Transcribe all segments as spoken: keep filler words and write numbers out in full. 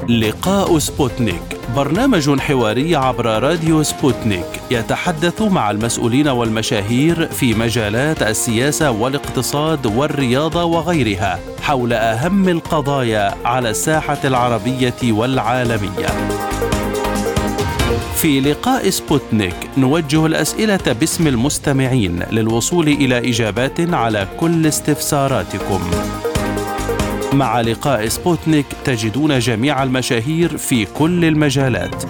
لقاء سبوتنيك، برنامج حواري عبر راديو سبوتنيك يتحدث مع المسؤولين والمشاهير في مجالات السياسة والاقتصاد والرياضة وغيرها حول أهم القضايا على الساحة العربية والعالمية. في لقاء سبوتنيك نوجه الأسئلة باسم المستمعين للوصول إلى إجابات على كل استفساراتكم. مع لقاء سبوتنيك تجدون جميع المشاهير في كل المجالات.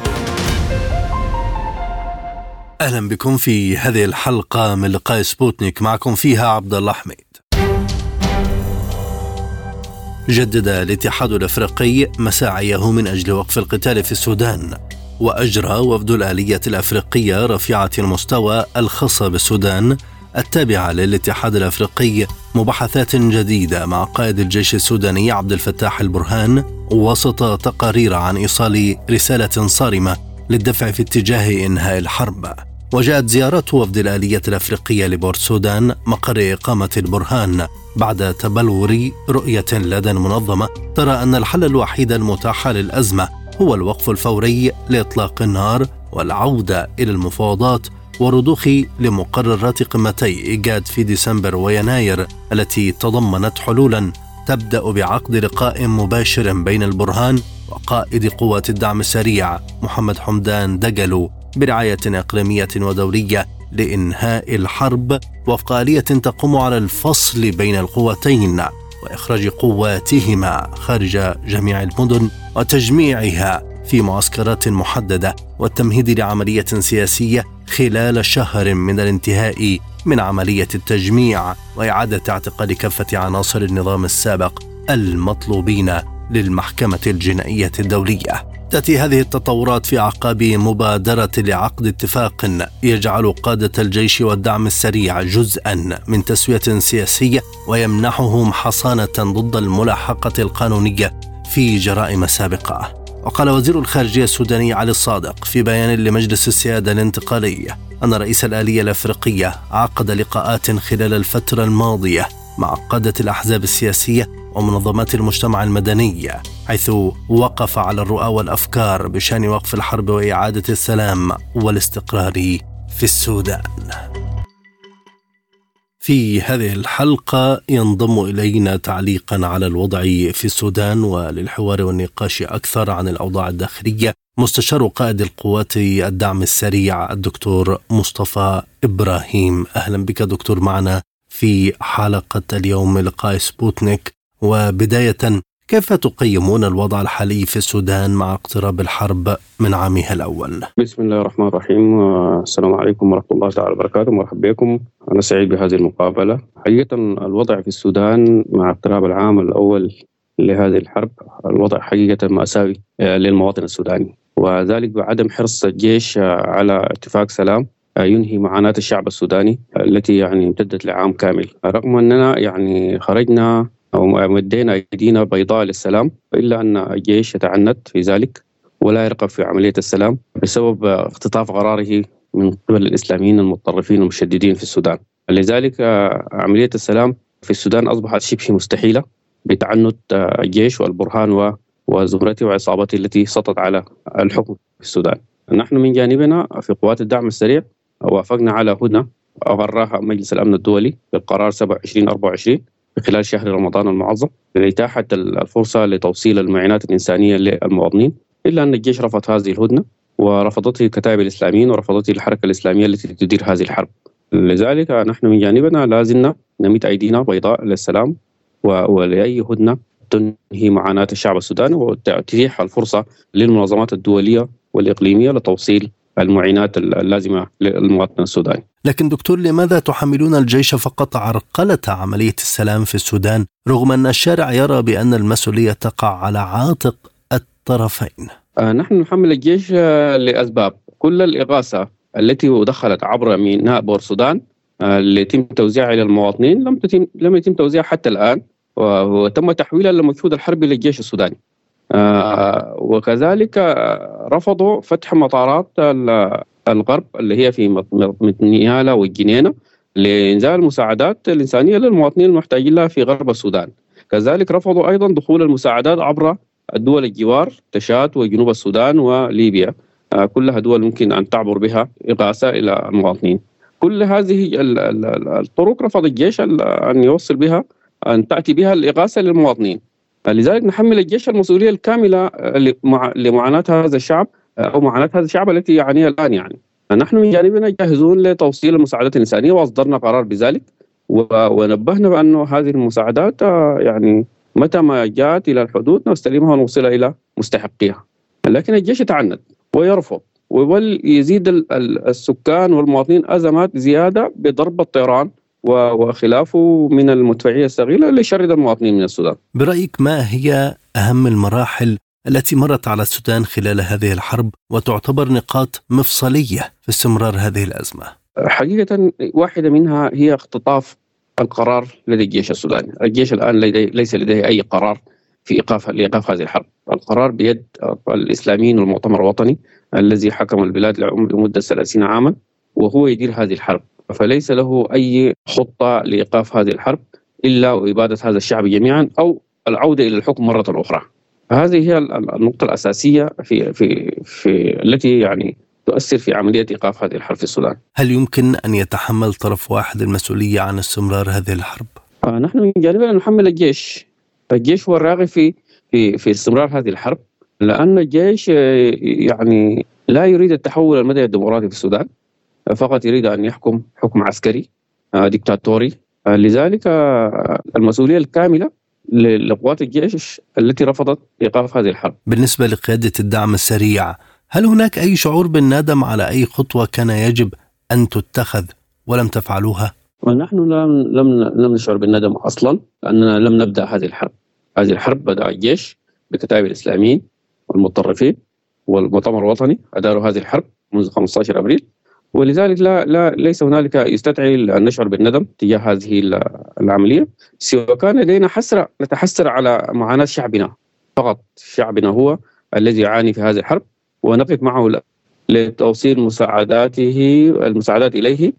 أهلا بكم في هذه الحلقة من لقاء سبوتنيك، معكم فيها عبد الله حميد. جدد الاتحاد الأفريقي مساعيه من أجل وقف القتال في السودان، وأجرى وفد الآلية الأفريقية رفيعة المستوى الخاصة بالسودان التابعة للاتحاد الأفريقي مباحثات جديدة مع قائد الجيش السوداني عبد الفتاح البرهان، وسط تقارير عن إيصال رسالة صارمة للدفع في اتجاه إنهاء الحرب. وجاءت زيارة وفد الآلية الأفريقية لبورت سودان مقر إقامة البرهان بعد تبلور رؤية لدى المنظمة ترى أن الحل الوحيد المتاح للأزمة هو الوقف الفوري لإطلاق النار والعودة إلى المفاوضات والرضوخ لمقررات قمتي إيجاد في ديسمبر ويناير التي تضمنت حلولا تبدأ بعقد لقاء مباشر بين البرهان وقائد قوات الدعم السريع محمد حمدان دقلو برعاية إقليمية ودولية لإنهاء الحرب وفق آلية تقوم على الفصل بين القوتين وإخراج قواتهما خارج جميع المدن وتجميعها في معسكرات محددة والتمهيد لعملية سياسية خلال شهر من الانتهاء من عملية التجميع وإعادة اعتقال كافة عناصر النظام السابق المطلوبين للمحكمة الجنائية الدولية. تأتي هذه التطورات في أعقاب مبادرة لعقد اتفاق يجعل قادة الجيش والدعم السريع جزءا من تسوية سياسية ويمنحهم حصانة ضد الملاحقة القانونية في جرائم سابقة. وقال وزير الخارجية السوداني علي الصادق في بيان لمجلس السيادة الانتقالي أن رئيس الآلية الأفريقية عقد لقاءات خلال الفترة الماضية مع قادة الأحزاب السياسية ومنظمات المجتمع المدني، حيث وقف على الرؤى والأفكار بشأن وقف الحرب وإعادة السلام والاستقرار في السودان. في هذه الحلقة ينضم إلينا تعليقا على الوضع في السودان وللحوار والنقاش أكثر عن الأوضاع الداخلية مستشار قائد القوات الدعم السريع الدكتور مصطفى إبراهيم. أهلا بك دكتور معنا في حلقة اليوم من لقاء سبوتنيك. وبداية، كيف تقيمون الوضع الحالي في السودان مع اقتراب الحرب من عامها الأول؟ بسم الله الرحمن الرحيم. السلام عليكم ورحمة الله تعالى وبركاته. مرحبا بكم، أنا سعيد بهذه المقابلة. حقيقة الوضع في السودان مع اقتراب العام الأول لهذه الحرب الوضع حقيقة مأساوي للمواطن السوداني، وذلك بعدم حرص الجيش على اتفاق سلام ينهي معاناة الشعب السوداني التي يعني امتدت لعام كامل، رغم أننا يعني خرجنا أو مدينا أيدينا بيضاء للسلام، إلا أن الجيش يتعنت في ذلك ولا يرغب في عملية السلام بسبب اختطاف قراره من قبل الإسلاميين المتطرفين المشددين في السودان. لذلك عملية السلام في السودان أصبحت شبه مستحيلة بتعنت الجيش والبرهان وزمرته وعصابته التي سطت على الحكم في السودان. نحن من جانبنا في قوات الدعم السريع وافقنا على هدنة أغراها مجلس الأمن الدولي بالقرار سبعة وعشرين أربعة وعشرين خلال شهر رمضان المعظم لإتاحة الفرصة لتوصيل المعونات الإنسانية للمواطنين، إلا أن الجيش رفض هذه الهدنة ورفضته كتائب الإسلاميين ورفضته الحركة الإسلامية التي تدير هذه الحرب. لذلك نحن من جانبنا لازلنا نمد أيدينا بيضاء للسلام ولأي هدنة تنهي معاناة الشعب السوداني وتتيح الفرصة للمنظمات الدولية والإقليمية لتوصيل المعينات اللازمة للمواطن السوداني. لكن دكتور، لماذا تحملون الجيش فقط عرقلة عملية السلام في السودان رغم أن الشارع يرى بأن المسؤولية تقع على عاتق الطرفين؟ آه نحن نحمل الجيش آه لأسباب. كل الإغاثة التي دخلت عبر ميناء بور السودان آه اللي يتم توزيعها إلى المواطنين لم تتم لم يتم توزيعها حتى الآن، وتم تحويلها للمجهود الحربي للجيش السوداني. آه وكذلك آه رفضوا فتح مطارات الغرب اللي هي في نيالا والجنينة لإنزال المساعدات الإنسانية للمواطنين المحتاجين لها في غرب السودان. كذلك رفضوا أيضا دخول المساعدات عبر الدول الجوار تشاد وجنوب السودان وليبيا، كلها دول ممكن أن تعبر بها إغاثة إلى المواطنين. كل هذه الطرق رفض الجيش أن يوصل بها، أن تأتي بها الإغاثة للمواطنين. لذلك نحمل الجيش المسؤولية الكاملة لمعاناة هذا الشعب أو معاناة هذا الشعب التي يعانيها الآن. يعني نحن من جانبنا جاهزون لتوصيل المساعدات الإنسانية، وأصدرنا قرار بذلك، ونبهنا بأن هذه المساعدات يعني متى ما جاءت إلى الحدود نستلمها ونوصلها إلى مستحقيها. لكن الجيش يتعنت ويرفض ويظل يزيد السكان والمواطنين أزمات زيادة بضرب الطيران وخلافه من المدفعية الصغيرة اللي يشرد المواطنين من السودان. برأيك ما هي أهم المراحل التي مرت على السودان خلال هذه الحرب وتعتبر نقاط مفصلية في استمرار هذه الأزمة؟ حقيقة واحدة منها هي اختطاف القرار لدى الجيش السوداني. الجيش الآن ليس لديه أي قرار في إيقاف لإيقاف هذه الحرب. القرار بيد الإسلاميين والمؤتمر الوطني الذي حكم البلاد لمدة ثلاثين عاما، وهو يدير هذه الحرب، فليس له أي خطة لإيقاف هذه الحرب إلا وإبادة هذا الشعب جميعا أو العودة إلى الحكم مرة أخرى. هذه هي النقطة الأساسية في في في التي يعني تؤثر في عملية إيقاف هذه الحرب في السودان. هل يمكن أن يتحمل طرف واحد المسؤولية عن استمرار هذه الحرب؟ آه نحن من جانبنا نحمل الجيش. الجيش هو الراغب في في في استمرار هذه الحرب، لأن الجيش يعني لا يريد التحول المدني الديمقراطي في السودان، فقط يريد أن يحكم حكم عسكري ديكتاتوري. لذلك المسؤولية الكاملة لقوات الجيش التي رفضت إيقاف هذه الحرب. بالنسبة لقيادة الدعم السريع، هل هناك أي شعور بالندم على أي خطوة كان يجب أن تتخذ ولم تفعلوها؟ ونحن لم لم لم نشعر بالندم أصلا، لأننا لم نبدأ هذه الحرب. هذه الحرب بدأ الجيش بكتائب الإسلاميين والمتطرفين والمؤتمر الوطني أداروا هذه الحرب منذ خمسة عشر أبريل، ولذلك لا لا ليس هنالك يستدعي أن نشعر بالندم تجاه هذه العملية، سوى كان لدينا حسرة نتحسر على معاناة شعبنا فقط. شعبنا هو الذي يعاني في هذه الحرب، ونقف معه لتوصيل مساعداته المساعدات إليه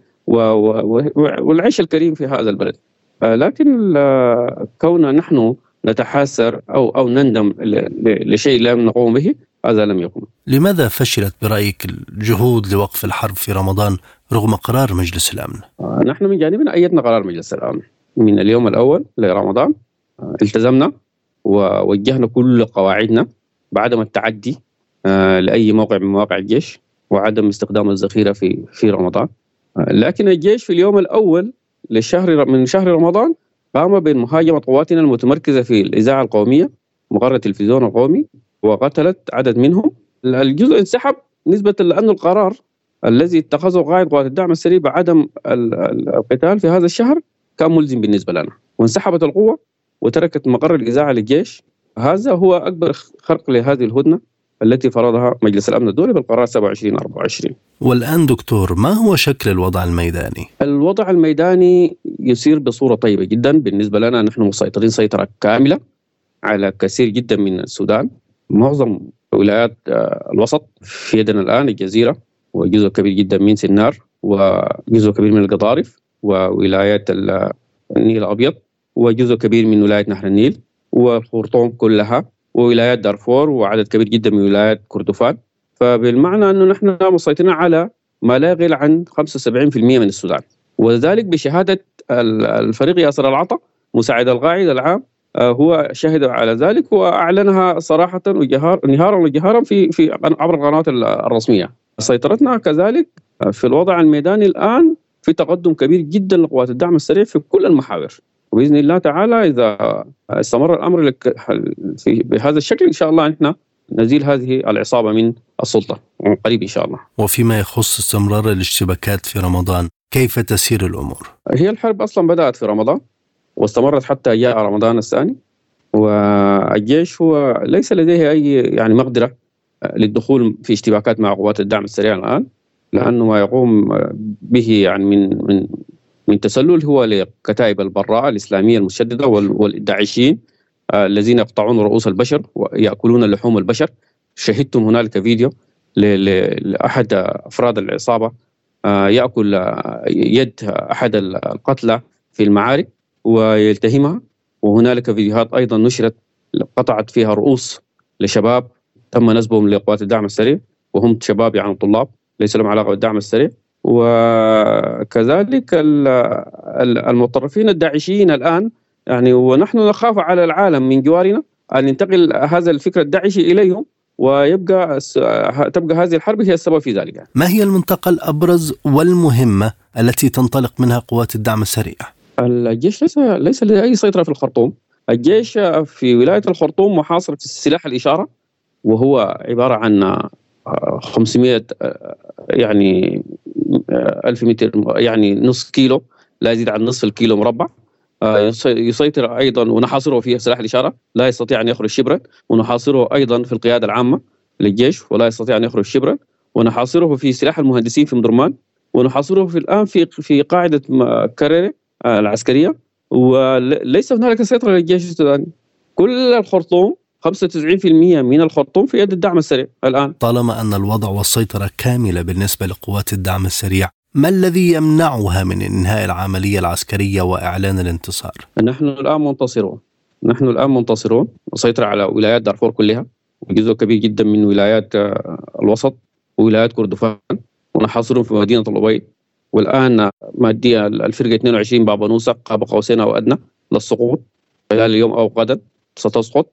والعيش الكريم في هذا البلد. لكن كون نحن نتحاسر أو أو نندم لشيء لم نقوم به، هذا لم يكن. لماذا فشلت برأيك الجهود لوقف الحرب في رمضان رغم قرار مجلس الأمن؟ نحن من جانبنا أيدنا قرار مجلس الأمن من اليوم الأول لرمضان. التزمنا ووجهنا كل قواعدنا بعدم التعدي لأي موقع من مواقع الجيش وعدم استخدام الذخيرة في في رمضان. لكن الجيش في اليوم الأول للشهر من شهر رمضان قام بمهاجمة قواتنا المتمركزة في الإذاعة القومية مقر التلفزيون القومي، وقتلت عدد منهم. الجزء انسحب نسبة لأن القرار الذي اتخذه قائد قوات الدعم السريع بعدم القتال في هذا الشهر كان ملزم بالنسبة لنا، وانسحبت القوة وتركت مقر الإذاعة للجيش. هذا هو أكبر خرق لهذه الهدنة التي فرضها مجلس الأمن الدولي بالقرار سبعة وعشرين أربعة وعشرين. والآن دكتور، ما هو شكل الوضع الميداني؟ الوضع الميداني يسير بصورة طيبة جدا بالنسبة لنا. نحن مسيطرين سيطرة كاملة على كثير جدا من السودان. معظم ولايات الوسط في يدنا الآن، الجزيرة وجزء كبير جدا من سنار وجزء كبير من القضارف وولايات النيل الأبيض وجزء كبير من ولاية نهر النيل والخرطوم كلها وولايات دارفور وعدد كبير جدا من ولايات كردفان. فبالمعنى أنه نحن مسيطرين على ما لا يقل عن خمسة وسبعين بالمئة من السودان، وذلك بشهادة الفريق ياسر العطا مساعد القائد العام، هو شهد على ذلك وأعلنها صراحة وجهار نهارا وجهارا في في عبر القنوات الرسمية. سيطرتنا كذلك في الوضع الميداني الآن في تقدم كبير جدا لقوات الدعم السريع في كل المحاور، وبإذن الله تعالى إذا استمر الأمر بهذا الشكل إن شاء الله نحن نزيل هذه العصابة من السلطة من قريب إن شاء الله. وفيما يخص استمرار الاشتباكات في رمضان، كيف تسير الأمور؟ هي الحرب أصلا بدأت في رمضان واستمرت حتى جاء رمضان الثاني، والجيش هو ليس لديه أي يعني مقدرة للدخول في اشتباكات مع قوات الدعم السريع الآن، لأنه ما يقوم به يعني من من من تسلل هو لكتائب البراءة الإسلامية المشددة والداعشيين الذين يقطعون رؤوس البشر ويأكلون لحوم البشر. شهدتم هنالك فيديو لأحد أفراد العصابة يأكل يد أحد القتلى في المعارك ويلتهمها، وهنالك فيديوهات أيضا نشرت قطعت فيها رؤوس لشباب تم نسبهم لقوات الدعم السريع، وهم شباب يعني طلاب ليس لهم علاقة بالدعم السريع. وكذلك المتطرفين الداعشيين الآن يعني، ونحن نخاف على العالم من جوارنا أن ينتقل هذا الفكر الداعشي إليهم، ويبقى تبقى هذه الحرب هي السبب في ذلك. ما هي المنطقة الأبرز والمهمة التي تنطلق منها قوات الدعم السريع؟ الجيش ليس ليس لديه أي سيطرة في الخرطوم. الجيش في ولاية الخرطوم محاصر في سلاح الإشارة، وهو عبارة عن خمسمائة يعني ألف متر يعني نصف كيلو، لا يزيد عن نصف الكيلو مربع. يسيطر أيضا ونحاصره في سلاح الإشارة، لا يستطيع أن يخرج شبرا، ونحاصره أيضا في القيادة العامة للجيش ولا يستطيع أن يخرج شبرا، ونحاصره في سلاح المهندسين في مدرمان، ونحاصره في الآن في في قاعدة كريري العسكرية. وليس هنالك سيطرة للجيش السوداني. كل الخرطوم خمسة وتسعين بالمئة من الخرطوم في يد الدعم السريع الآن. طالما أن الوضع والسيطرة كاملة بالنسبة لقوات الدعم السريع، ما الذي يمنعها من إنهاء العملية العسكرية وإعلان الانتصار؟ نحن الآن منتصرون نحن الآن منتصرون نسيطر على ولايات دارفور كلها، وجزء كبير جدا من ولايات الوسط وولايات كردفان، ونحاصرهم في مدينة الأبيض. والآن مادية الفرقة اثنين وعشرين بابا نوسة قاب قوسين أو أدنى للسقوط، خلال اليوم أو غدا ستسقط.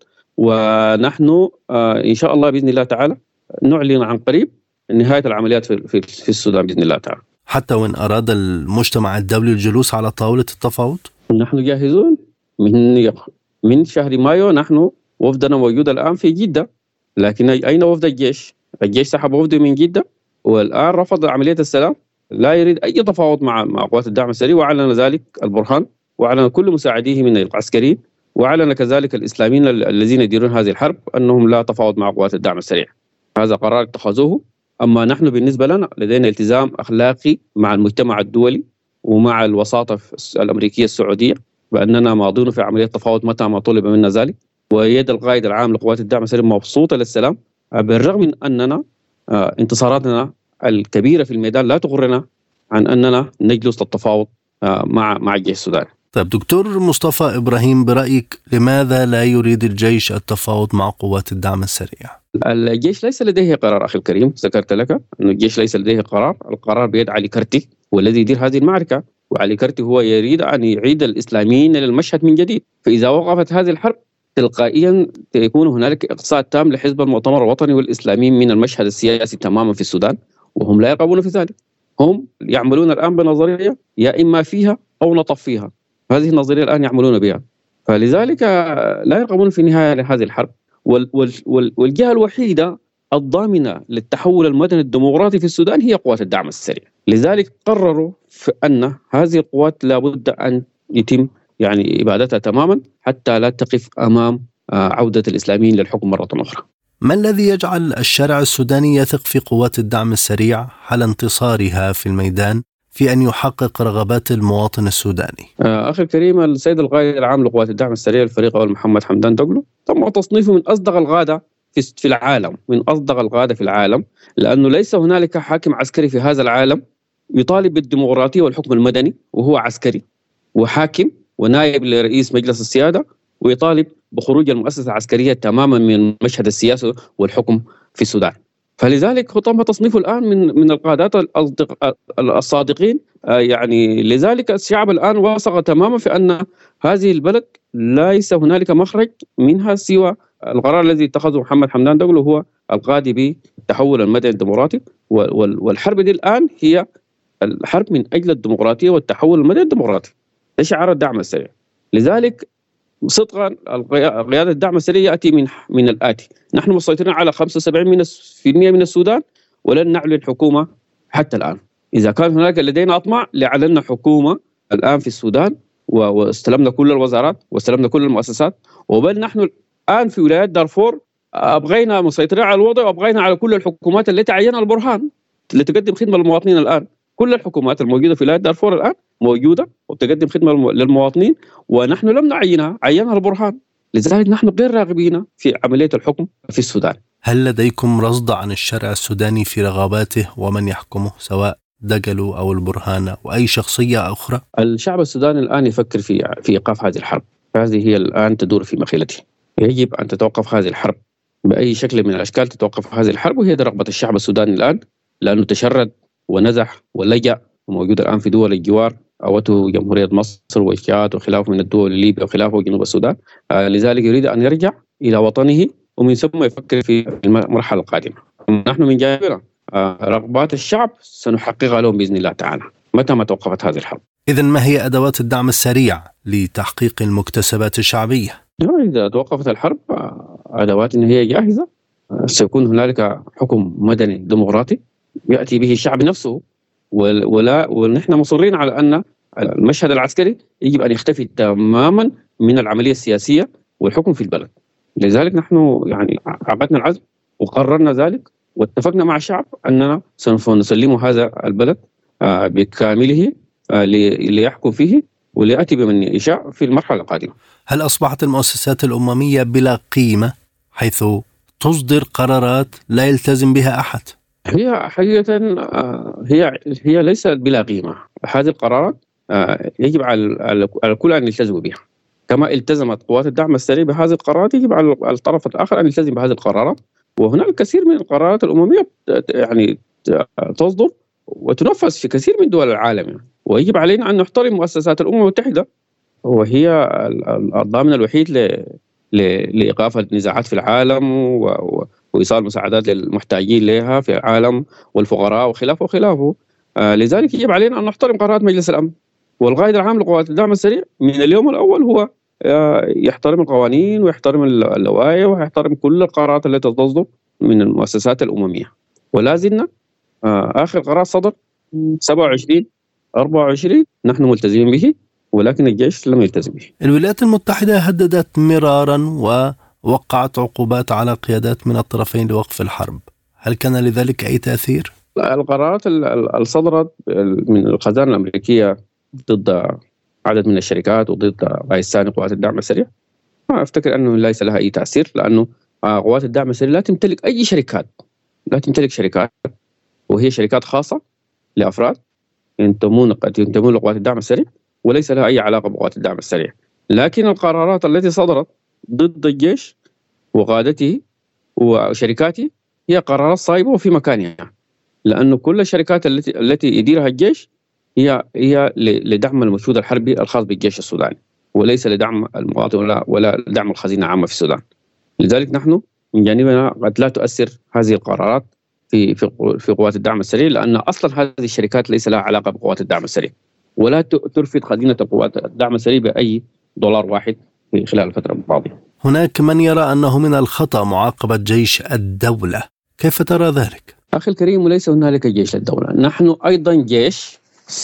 ونحن إن شاء الله بإذن الله تعالى نعلن عن قريب نهاية العمليات في في السودان بإذن الله تعالى. حتى وإن أراد المجتمع الدولي الجلوس على طاولة التفاوض؟ نحن جاهزون من من شهر مايو. نحن وفدنا موجود الآن في جدة، لكن أين وفد الجيش؟ الجيش سحب وفده من جدة والآن رفض عملية السلام، لا يريد أي تفاوض مع مع قوات الدعم السريع، وأعلن ذلك البرهان، وأعلن كل مساعديه من العسكريين، وأعلن كذلك الإسلاميين الذين يديرون هذه الحرب أنهم لا تفاوض مع قوات الدعم السريع. هذا قرار اتخذوه. أما نحن بالنسبة لنا لدينا التزام أخلاقي مع المجتمع الدولي ومع الوساطة الأمريكية السعودية بأننا ماضون في عملية تفاوض متى ما طلب منا ذلك. ويد القائد العام لقوات الدعم السريع مبسوطة للسلام، بالرغم من أننا انتصاراتنا الكبيرة في الميدان لا تغرنا عن أننا نجلس للتفاوض مع مع الجيش السوداني. طيب دكتور مصطفى إبراهيم، برأيك لماذا لا يريد الجيش التفاوض مع قوات الدعم السريع؟ الجيش ليس لديه قرار أخي الكريم، ذكرت لك أن الجيش ليس لديه قرار. القرار بيد علي كرتي والذي يدير هذه المعركة، وعلي كرتي هو يريد أن يعيد الإسلاميين للمشهد من جديد. فإذا وقفت هذه الحرب تلقائيا سيكون هنالك إقصاء تام لحزب المؤتمر الوطني والإسلاميين من المشهد السياسي تماما في السودان، وهم لا يرغبون في ذلك. هم يعملون الآن بنظرية يا إما فيها أو نطفيها، هذه النظرية الآن يعملون بها. فلذلك لا يرغبون في نهاية لهذه الحرب. وال وال وال والجهة الوحيدة الضامنة للتحول المدني الديمقراطي في السودان هي قوات الدعم السريع. لذلك قرروا أن هذه القوات لابد أن يتم يعني إبادتها تماما حتى لا تقف أمام عودة الإسلاميين للحكم مرة أخرى. ما الذي يجعل الشارع السوداني يثق في قوات الدعم السريع حال انتصارها في الميدان في أن يحقق رغبات المواطن السوداني؟ أخي الكريم، السيد القائد العام لقوات الدعم السريع الفريق أول محمد حمدان دقلو تم تصنيفه من أصدق القادة في العالم، من أصدق القادة في العالم، لأنه ليس هنالك حاكم عسكري في هذا العالم يطالب بالديمقراطية والحكم المدني وهو عسكري وحاكم ونائب لرئيس مجلس السيادة، ويطالب بخروج المؤسسة العسكرية تماما من مشهد السياسة والحكم في السودان. فلذلك تم تصنيفه الآن من من القادات الصادقين. يعني لذلك الشعب الآن واثق تماما في أن هذه البلد ليس هنالك مخرج منها سوى القرار الذي اتخذه محمد حمدان دقلو، هو القاضي بالتحول المدني الديمقراطي. والحرب دي الآن هي الحرب من أجل الديمقراطية والتحول المدني الديمقراطي، ده شعار الدعم السريع. لذلك صدقا قيادة الدعم السريع يأتي من من الآتي: نحن مسيطرين على خمسة وسبعين بالمئة من السودان ولن نعلن حكومة حتى الآن. إذا كان هناك لدينا أطماع لعلنا حكومة الآن في السودان، واستلمنا كل الوزارات واستلمنا كل المؤسسات، وبل نحن الآن في ولايات دارفور أبغينا مسيطرين على الوضع، وأبغينا على كل الحكومات التي عينها البرهان اللي تقدم خدمة للمواطنين. الآن كل الحكومات الموجودة في ولايات دارفور الآن موجودة وتقدم خدمة للمواطنين، ونحن لم نعينها، عينها البرهان. لذلك نحن غير راغبين في عملية الحكم في السودان. هل لديكم رصد عن الشارع السوداني في رغباته ومن يحكمه، سواء دقلو أو البرهان أو أي شخصية أخرى؟ الشعب السوداني الآن يفكر في في إيقاف هذه الحرب، هذه هي الآن تدور في مخيلته. يجب أن تتوقف هذه الحرب بأي شكل من الأشكال تتوقف هذه الحرب، وهي رغبة الشعب السوداني الآن، لأنه تشرد ونزح ولجأ وموجود الآن في دول الجوار، أوته جمهورية مصر والشاد وخلافه من الدول، ليبيا وخلافه وجنوب السودان. آه لذلك يريد أن يرجع إلى وطنه، ومن ثم يفكر في المرحلة القادمة. نحن من جانبنا آه رغبات الشعب سنحققها لهم بإذن الله تعالى متى ما توقفت هذه الحرب. إذن ما هي أدوات الدعم السريع لتحقيق المكتسبات الشعبية؟ إذا توقفت الحرب أدوات إن هي جاهزة. سيكون هنالك حكم مدني ديمقراطي يأتي به الشعب نفسه، ولا ونحن مصرين على أن المشهد العسكري يجب أن يختفي تماما من العملية السياسية والحكم في البلد. لذلك نحن يعني عقدنا العزم وقررنا ذلك، واتفقنا مع الشعب أننا سوف نسلم هذا البلد بكامله ليحكم فيه وليأتي بمن يشاء في المرحلة القادمة. هل أصبحت المؤسسات الأممية بلا قيمة حيث تصدر قرارات لا يلتزم بها أحد؟ هي حقيقة هي هي ليست بلا قيمة. هذه القرارات يجب على الكل أن يلتزموا بها، كما التزمت قوات الدعم السريع بهذه القرارات يجب على الطرف الآخر أن يلتزم بهذه القرارات. وهناك كثير من القرارات الأممية يعني تصدر وتنفذ في كثير من دول العالم، ويجب علينا أن نحترم مؤسسات الأمم المتحدة، وهي الضامن الوحيد لإيقاف النزاعات في العالم وإيصال مساعدات للمحتاجين لها في العالم والفقراء وخلافه وخلافه. آه لذلك يجب علينا أن نحترم قرارات مجلس الأمن. والقائد العام لقوات الدعم السريع من اليوم الأول هو آه يحترم القوانين ويحترم اللوائح ويحترم كل القرارات التي تصدر من المؤسسات الأممية. ولا زلنا آه آخر قرار صدر سبعة وعشرين أربعة وعشرين نحن ملتزمين به، ولكن الجيش لم يلتزم به. الولايات المتحدة هددت مرارا ووقعت عقوبات على قيادات من الطرفين لوقف الحرب، هل كان لذلك أي تأثير؟ القرارات الصدرت من الخزانة الأمريكية ضد عدد من الشركات وضد رئيس ثاني قوات الدعم السريع، ما أفتكر أنه ليس لها أي تأثير، لأنه قوات الدعم السريع لا تمتلك أي شركات، لا تمتلك شركات، وهي شركات خاصة لأفراد ينتمون قد ينتمون لقوات الدعم السريع وليس لها أي علاقة بقوات الدعم السريع. لكن القرارات التي صدرت ضد الجيش وقادته وشركاته هي قرارات صائبة وفي مكانها، لأن كل الشركات التي التي يديرها الجيش هي هي لدعم المشهود الحربي الخاص بالجيش السوداني، وليس لدعم المواطن ولا ولا دعم الخزينة العامة في السودان. لذلك نحن من جانبنا قد لا تؤثر هذه القرارات في في في قوات الدعم السريع، لأن أصلا هذه الشركات ليس لها علاقة بقوات الدعم السريع، ولا ترفض خزينة قوات الدعم السريع بأي دولار واحد في خلال الفترة الماضية. هناك من يرى أنه من الخطأ معاقبة جيش الدولة، كيف ترى ذلك؟ أخي الكريم، وليس هنالك جيش الدولة، نحن أيضا جيش.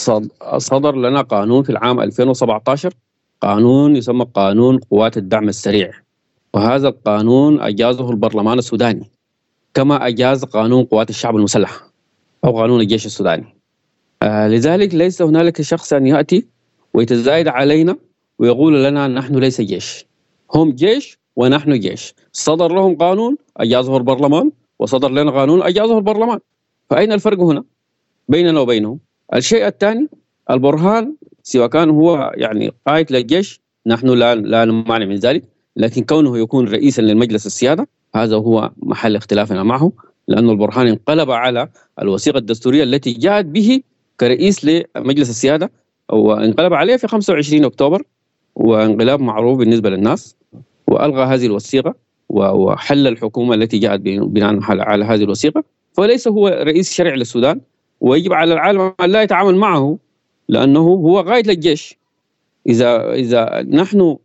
صدر لنا قانون في العام ألفين وسبعة عشر، قانون يسمى قانون قوات الدعم السريع، وهذا القانون أجازه البرلمان السوداني كما أجاز قانون قوات الشعب المسلح أو قانون الجيش السوداني. آه لذلك ليس هنالك شخص أن يأتي ويتزايد علينا ويقول لنا نحن ليس جيش. هم جيش ونحن جيش. صدر لهم قانون أجازه البرلمان وصدر لنا قانون أجازه البرلمان، فأين الفرق هنا بيننا وبينهم؟ الشيء الثاني، البرهان سواء كان هو يعني قائد للجيش نحن لا لا نمانع من ذلك، لكن كونه يكون رئيسا للمجلس السيادة هذا هو محل اختلافنا معه، لأن البرهان انقلب على الوثيقة الدستورية التي جاءت به كرئيس لمجلس السيادة، وانقلب عليه في خمسة وعشرين أكتوبر، وانقلاب معروف بالنسبة للناس، وألغى هذه الوثيقة وحل الحكومة التي جاءت بناء على هذه الوثيقة، فليس هو رئيس شرعي للسودان، ويجب على العالم أن لا يتعامل معه لأنه هو قائد للجيش. إذا إذا نحن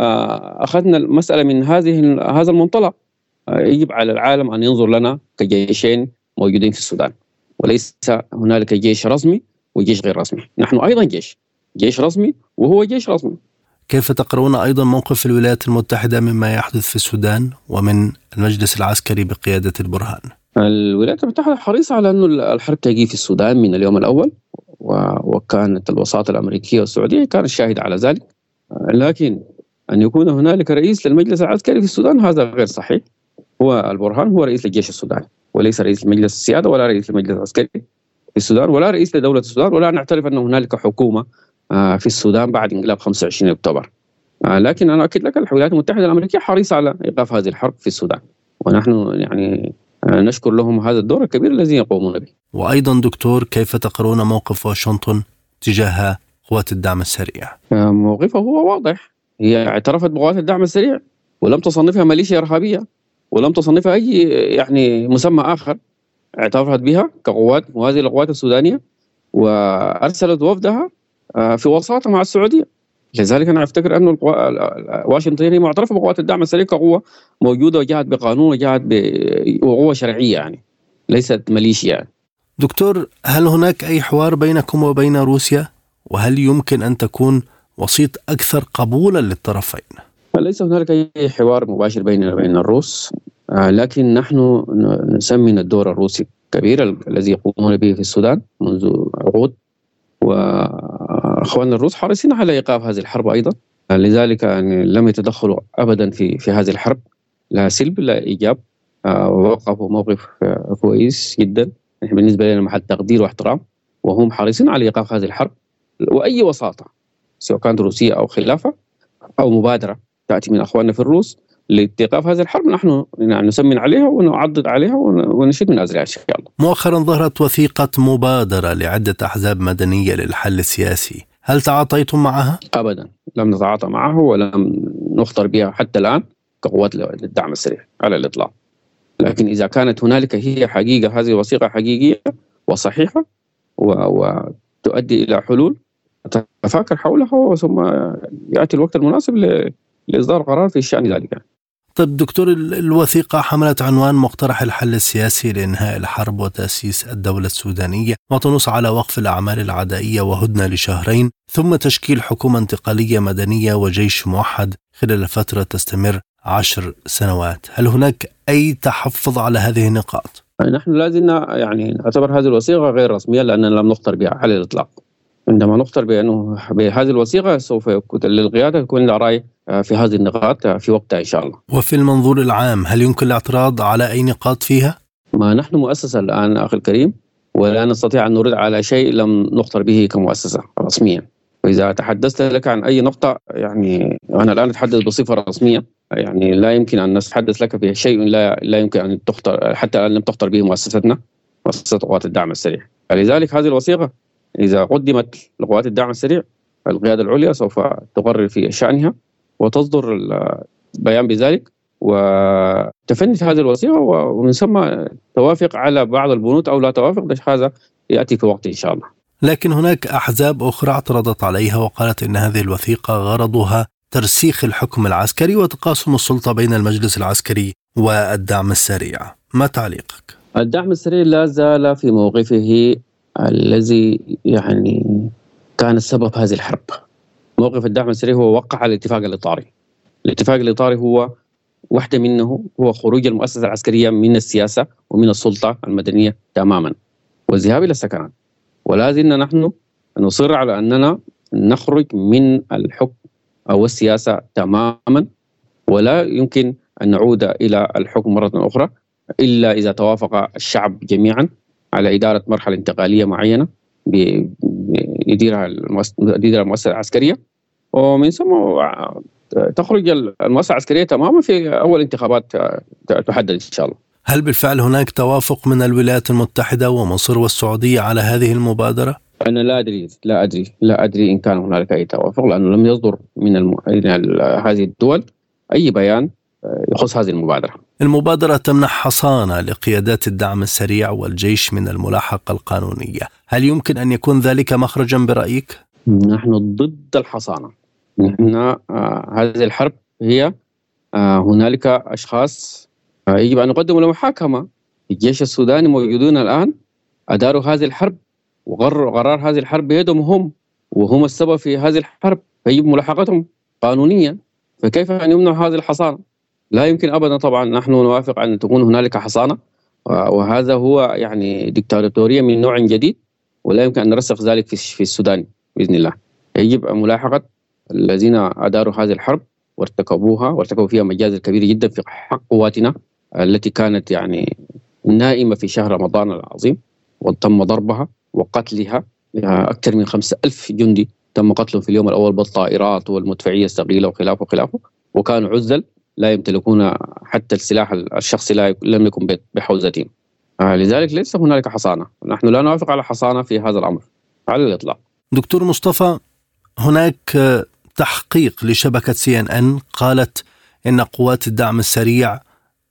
أخذنا المسألة من هذه هذا المنطلق يجب على العالم أن ينظر لنا كجيشين موجودين في السودان، وليس هنالك جيش رسمي وجيش غير رسمي. نحن أيضا جيش جيش رسمي وهو جيش رسمي. كيف تقرؤون أيضا موقف الولايات المتحدة مما يحدث في السودان ومن المجلس العسكري بقيادة البرهان؟ الولايات المتحدة حريصة على أن الحرب تجي في السودان من اليوم الأول، وكانت الوساطة الأمريكية والسعودية كانت شاهدة على ذلك، لكن أن يكون هنالك رئيس للمجلس العسكري في السودان هذا غير صحيح. هو البرهان هو رئيس للجيش السوداني، وليس رئيس لمجلس السيادة ولا رئيس للمجلس العسكري في السودان ولا رئيس لدولة السودان، ولا نعترف أن هنالك حكومة في السودان بعد انقلاب خمسة وعشرين أكتوبر. لكن أنا أكد لك الولايات المتحدة الأمريكية حريصة على إيقاف هذه الحرب في السودان. ونحن يعني نشكر لهم هذا الدور الكبير الذي يقومون به. وأيضا دكتور، كيف تقرون موقف واشنطن تجاه قوات الدعم السريع؟ موقفه هو واضح، هي اعترفت بقوات الدعم السريع ولم تصنفها ميليشيا إرهابية ولم تصنفها أي يعني مسمى آخر، اعترفت بها كقوات موازية للقوات السودانية وأرسلت وفدها في وساطة مع السعودية. لذلك أنا أفتكر أن واشنطن هي معترفة بقوات الدعم السريع كقوة موجودة وجاءت بقانون وجاءت بقوة شرعية، يعني ليست ميليشيا يعني. دكتور، هل هناك أي حوار بينكم وبين روسيا؟ وهل يمكن أن تكون وسيط أكثر قبولا للطرفين؟ ليس هناك أي حوار مباشر بيننا وبين الروس، لكن نحن نسمن الدور الروسي الكبير الذي يقومون به في السودان منذ عقود، وأخواننا الروس حريصين على إيقاف هذه الحرب أيضا. لذلك يعني لم يتدخلوا أبدا في في هذه الحرب، لا سلب لا إيجاب، ووقفوا موقف كويس جدا بالنسبة لنا محل تقدير واحترام، وهم حريصين على إيقاف هذه الحرب. وأي وساطة سواء كانت روسية أو خلافة أو مبادرة تأتي من أخواننا في الروس لإيقاف هذه الحرب نحن نسمن عليها ونعضد عليها ونشد من أزرها إن شاء الله. مؤخرا ظهرت وثيقة مبادرة لعدة أحزاب مدنية للحل السياسي، هل تعاطيتم معها؟ أبدا لم نتعاطى معها ولم نخطر بها حتى الآن كقوات للدعم السريع على الإطلاق، لكن إذا كانت هنالك هي حقيقة، هذه وثيقة حقيقية وصحيحة وتؤدي إلى حلول نتفاكر حولها، ثم يأتي الوقت المناسب لإصدار قرار في شأن ذلك. طيب دكتور، الوثيقة حملت عنوان مقترح الحل السياسي لإنهاء الحرب وتأسيس الدولة السودانية، وتنص على وقف الأعمال العدائية وهدنة لشهرين، ثم تشكيل حكومة انتقالية مدنية وجيش موحد خلال فترة تستمر عشر سنوات. هل هناك أي تحفظ على هذه النقاط؟ نحن لازلنا يعني نعتبر هذه الوثيقة غير رسمية لأننا لم نخطر بها على الإطلاق. عندما نخطر بأنه بهذه الوثيقة سوف يكون للقيادة يكون لها رأي في هذه النقاط في وقتها إن شاء الله. وفي المنظور العام هل يمكن الاعتراض على أي نقاط فيها؟ ما نحن مؤسسة الآن أخي الكريم، ولا نستطيع أن نرد على شيء لم نخطر به كمؤسسة رسميا. وإذا تحدثت لك عن أي نقطة يعني أنا الآن أتحدث بصفة رسمية، يعني لا يمكن أن نتحدث لك بشيء لا لا يمكن أن تخطر، حتى الآن لم تخطر به مؤسستنا مؤسسة قوات الدعم السريع. لذلك هذه الوثيقة إذا قدمت لقوات الدعم السريع القيادة العليا سوف تقرر في شأنها وتصدر البيان بذلك وتفنت هذه الوثيقة، ومن ثم توافق على بعض البنود أو لا توافق، هذا يأتي في وقت إن شاء الله. لكن هناك أحزاب أخرى اعترضت عليها وقالت إن هذه الوثيقة غرضها ترسيخ الحكم العسكري وتقاسم السلطة بين المجلس العسكري والدعم السريع، ما تعليقك؟ الدعم السريع لا زال في موقفه الذي يعني كان السبب هذه الحرب. موقف الدعم السريع هو وقع على الاتفاق الإطاري. الاتفاق الإطاري هو واحدة منه هو خروج المؤسسة العسكرية من السياسة ومن السلطة المدنية تماما والذهاب إلى السكنات، ولا زلنا نحن نصر على أننا نخرج من الحكم أو السياسة تماما، ولا يمكن أن نعود إلى الحكم مرة أخرى إلا إذا توافق الشعب جميعا على إدارة مرحلة انتقالية معينة يديرها المؤسسة العسكرية، ومن ثم تخرج المؤسسة العسكرية تماما في أول انتخابات تحدد إن شاء الله. هل بالفعل هناك توافق من الولايات المتحدة ومصر والسعودية على هذه المبادرة؟ أنا لا أدري لا أدري لا أدري إن كان هنالك أي توافق، لأنه لم يصدر من الم... هذه الدول أي بيان يخص هذه المبادرة. المبادرة تمنح حصانة لقيادات الدعم السريع والجيش من الملاحقة القانونية، هل يمكن أن يكون ذلك مخرجا برأيك؟ نحن ضد الحصانة. نحن آه هذه الحرب هي آه هنالك أشخاص آه يجب أن نقدموا لمحاكمة. الجيش السوداني موجودون الآن أداروا هذه الحرب وقرروا قرار هذه الحرب بيدهم هم، وهم السبب في هذه الحرب، فيجب ملاحقتهم قانونيا. فكيف أن يمنع هذه الحصانة؟ لا يمكن أبدا. طبعا نحن نوافق أن تكون هنالك حصانة، وهذا هو يعني ديكتاتورية من نوع جديد، ولا يمكن أن نرسخ ذلك في السودان بإذن الله. يجب ملاحقة الذين أداروا هذه الحرب وارتكبوها وارتكبوا فيها مجازر كبيرة جدا في حق قواتنا التي كانت يعني نائمة في شهر رمضان العظيم، وتم ضربها وقتلها. أكثر من خمسة ألف جندي تم قتلهم في اليوم الأول بالطائرات والمدفعية الثقيلة وخلافه وخلافه، وكانوا عزل لا يمتلكون حتى السلاح الشخصي، لا لم يكن بحوزتهم. لذلك ليس هنالك حصانة. نحن لا نوافق على حصانة في هذا الأمر على الإطلاق. دكتور مصطفى، هناك تحقيق لشبكة سي إن إن قالت إن قوات الدعم السريع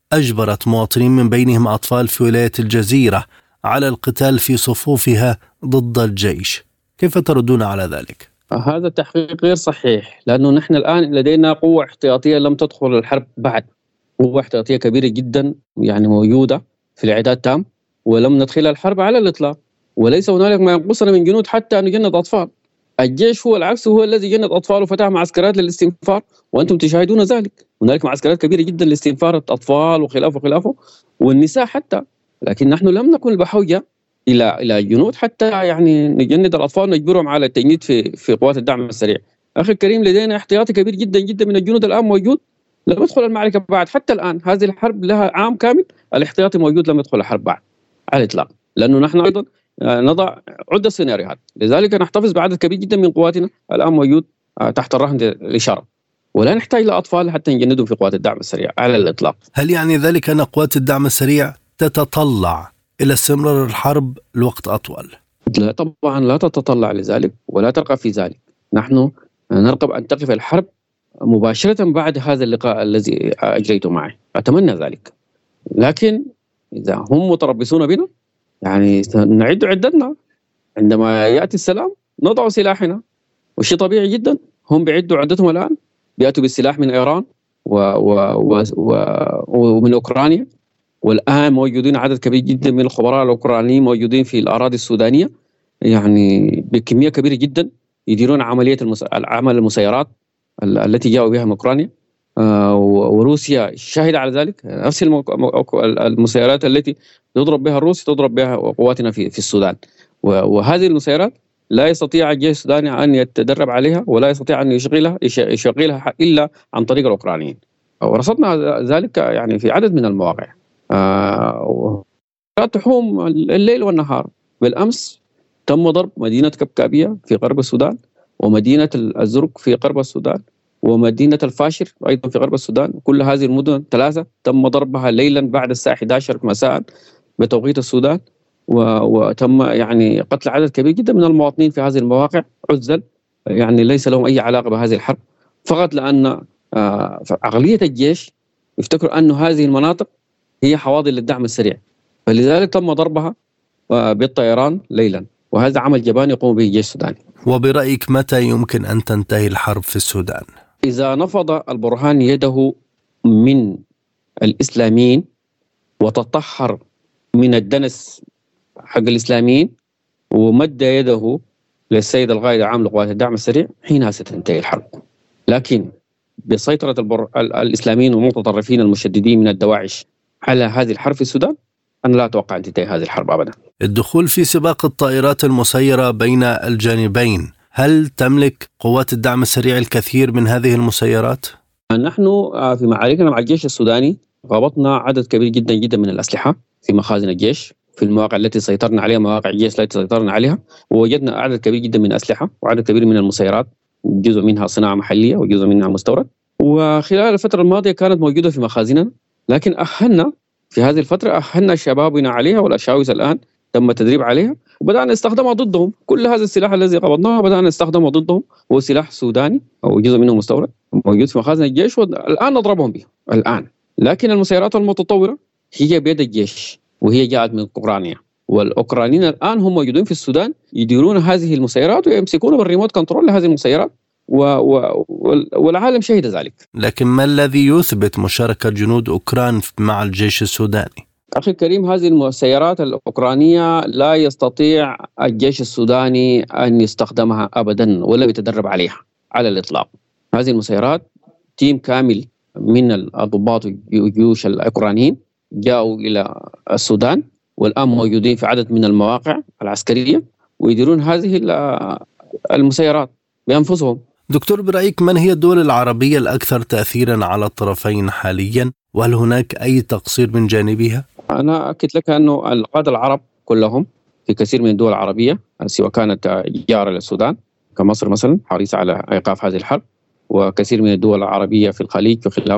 أجبرت مواطنين من بينهم أطفال في ولاية الجزيرة على القتال في صفوفها ضد الجيش، كيف تردون على ذلك؟ هذا التحقيق غير صحيح، لأنه نحن الآن لدينا قوة احتياطية لم تدخل الحرب بعد، قوة احتياطية كبيرة جدا يعني موجودة في الإعداد تام، ولم ندخل الحرب على الإطلاق، وليس هنالك ما ينقصنا من جنود حتى أن نجند أطفال. الجيش هو العكس، هو الذي جند أطفال وفتح معسكرات للاستنفار، وأنتم تشاهدون ذلك. هنالك معسكرات كبيرة جدا لاستنفار الأطفال وخلافه وخلافه والنساء حتى، لكن نحن لم نكن بحوجة إلى إلى الجنود حتى يعني نجند الأطفال ونجبرهم على التجنيد في في قوات الدعم السريع. أخي الكريم، لدينا احتياطي كبير جدا جدا من الجنود الآن موجود، لم يدخل المعركة بعد. حتى الآن هذه الحرب لها عام كامل الاحتياطي موجود لم يدخل الحرب بعد على الإطلاق، لأنه نحن أيضا نضع عدة سيناريوهات، لذلك نحتفظ بعدد كبير جدا من قواتنا الآن موجود تحت الرهن الإشارة، ولا نحتاج لأطفال حتى نجندهم في قوات الدعم السريع على الإطلاق. هل يعني ذلك أن قوات الدعم السريع تتطلع إلى استمرار الحرب لوقت أطول؟ لا طبعا، لا تتطلع لذلك ولا ترغب في ذلك. نحن نرغب أن تقف الحرب مباشرة بعد هذا اللقاء الذي أجريته معي، أتمنى ذلك، لكن إذا هم متربصون بنا يعني نعد عدتنا، عندما يأتي السلام نضع سلاحنا، وشيء طبيعي جدا. هم بيعدوا عدتهم الآن، بيأتوا بالسلاح من إيران و و و و ومن أوكرانيا، والآن موجودين عدد كبير جدا من الخبراء الأوكرانيين موجودين في الأراضي السودانية يعني بكمية كبيرة جدا، يديرون عملية المس... عمل المسيرات التي جاءوا بها من أوكرانيا. آه وروسيا شاهدة على ذلك، نفس المسيرات التي تضرب بها الروس تضرب بها قواتنا في في السودان، وهذه المسيرات لا يستطيع الجيش السوداني أن يتدرب عليها ولا يستطيع أن يشغلها يشغلها إلا عن طريق الأوكرانيين، ورصدنا ذلك يعني في عدد من المواقع. آه تحوم الليل والنهار. بالأمس تم ضرب مدينة كبكابية في غرب السودان، ومدينة الزرق في غرب السودان، ومدينة الفاشر أيضا في غرب السودان. كل هذه المدن ثلاثة تم ضربها ليلا بعد الساعة إحدى عشرة مساء بتوقيت السودان، وتم يعني قتل عدد كبير جدا من المواطنين في هذه المواقع عزل، يعني ليس لهم أي علاقة بهذه الحرب، فقط لأن عقلية الجيش يفتكروا أن هذه المناطق هي حواضن للدعم السريع، فلذلك تم ضربها بالطيران ليلا، وهذا عمل جبان يقوم به الجيش السوداني. وبرأيك متى يمكن أن تنتهي الحرب في السودان؟ إذا نفض البرهان يده من الإسلاميين وتطهر من الدنس حق الإسلاميين ومد يده للسيد القائد العام لقوات الدعم السريع، حينها ستنتهي الحرب. لكن بسيطرة البر... الإسلاميين والمتطرفين المشددين من الدواعش على هذه الحرب في السودان، أنا لا أتوقع أن تنتهي هذه الحرب أبدا. الدخول في سباق الطائرات المسيرة بين الجانبين، هل تملك قوات الدعم السريع الكثير من هذه المسيرات؟ نحن في معاركنا مع الجيش السوداني غبطنا عدد كبير جدا جدا من الأسلحة في مخازن الجيش في المواقع التي سيطرنا عليها، مواقع الجيش التي سيطرنا عليها، ووجدنا عدد كبير جدا من الأسلحة وعدد كبير من المسيرات، جزء منها صناعة محلية وجزء منها مستورد، وخلال الفترة الماضية كانت موجودة في مخازننا، لكن أهلنا في هذه الفترة أهلنا شبابنا عليها، والأشاوس الآن تم التدريب عليها وبدأنا نستخدمها ضدهم. كل هذا السلاح الذي قبضناه بدأنا نستخدمه ضدهم، هو سلاح سوداني أو جزء منه مستورد موجود في مخازن الجيش، والآن نضربهم به الآن. لكن المسيرات المتطورة هي بيد الجيش وهي جاءت من أوكرانيا، والأوكرانيين الآن هم موجودين في السودان يديرون هذه المسيرات ويمسكون بالريموت كنترول لهذه المسيرات، و... و... والعالم شهد ذلك. لكن ما الذي يثبت مشاركة جنود أوكران مع الجيش السوداني؟ أخي الكريم، هذه المسيرات الأوكرانية لا يستطيع الجيش السوداني أن يستخدمها أبدا ولا يتدرب عليها على الإطلاق. هذه المسيرات تيم كامل من الضباط والجيوش الأوكرانيين جاءوا إلى السودان، والآن موجودين في عدد من المواقع العسكرية ويديرون هذه المسيرات بأنفسهم. دكتور، برأيك من هي الدول العربية الأكثر تأثيرا على الطرفين حاليا، وهل هناك أي تقصير من جانبها؟ أنا أكد لك أنه القادة العرب كلهم في كثير من الدول العربية، سواء كانت جارة للسودان كمصر مثلا حريصة على إيقاف هذه الحرب، وكثير من الدول العربية في الخليج وخلافه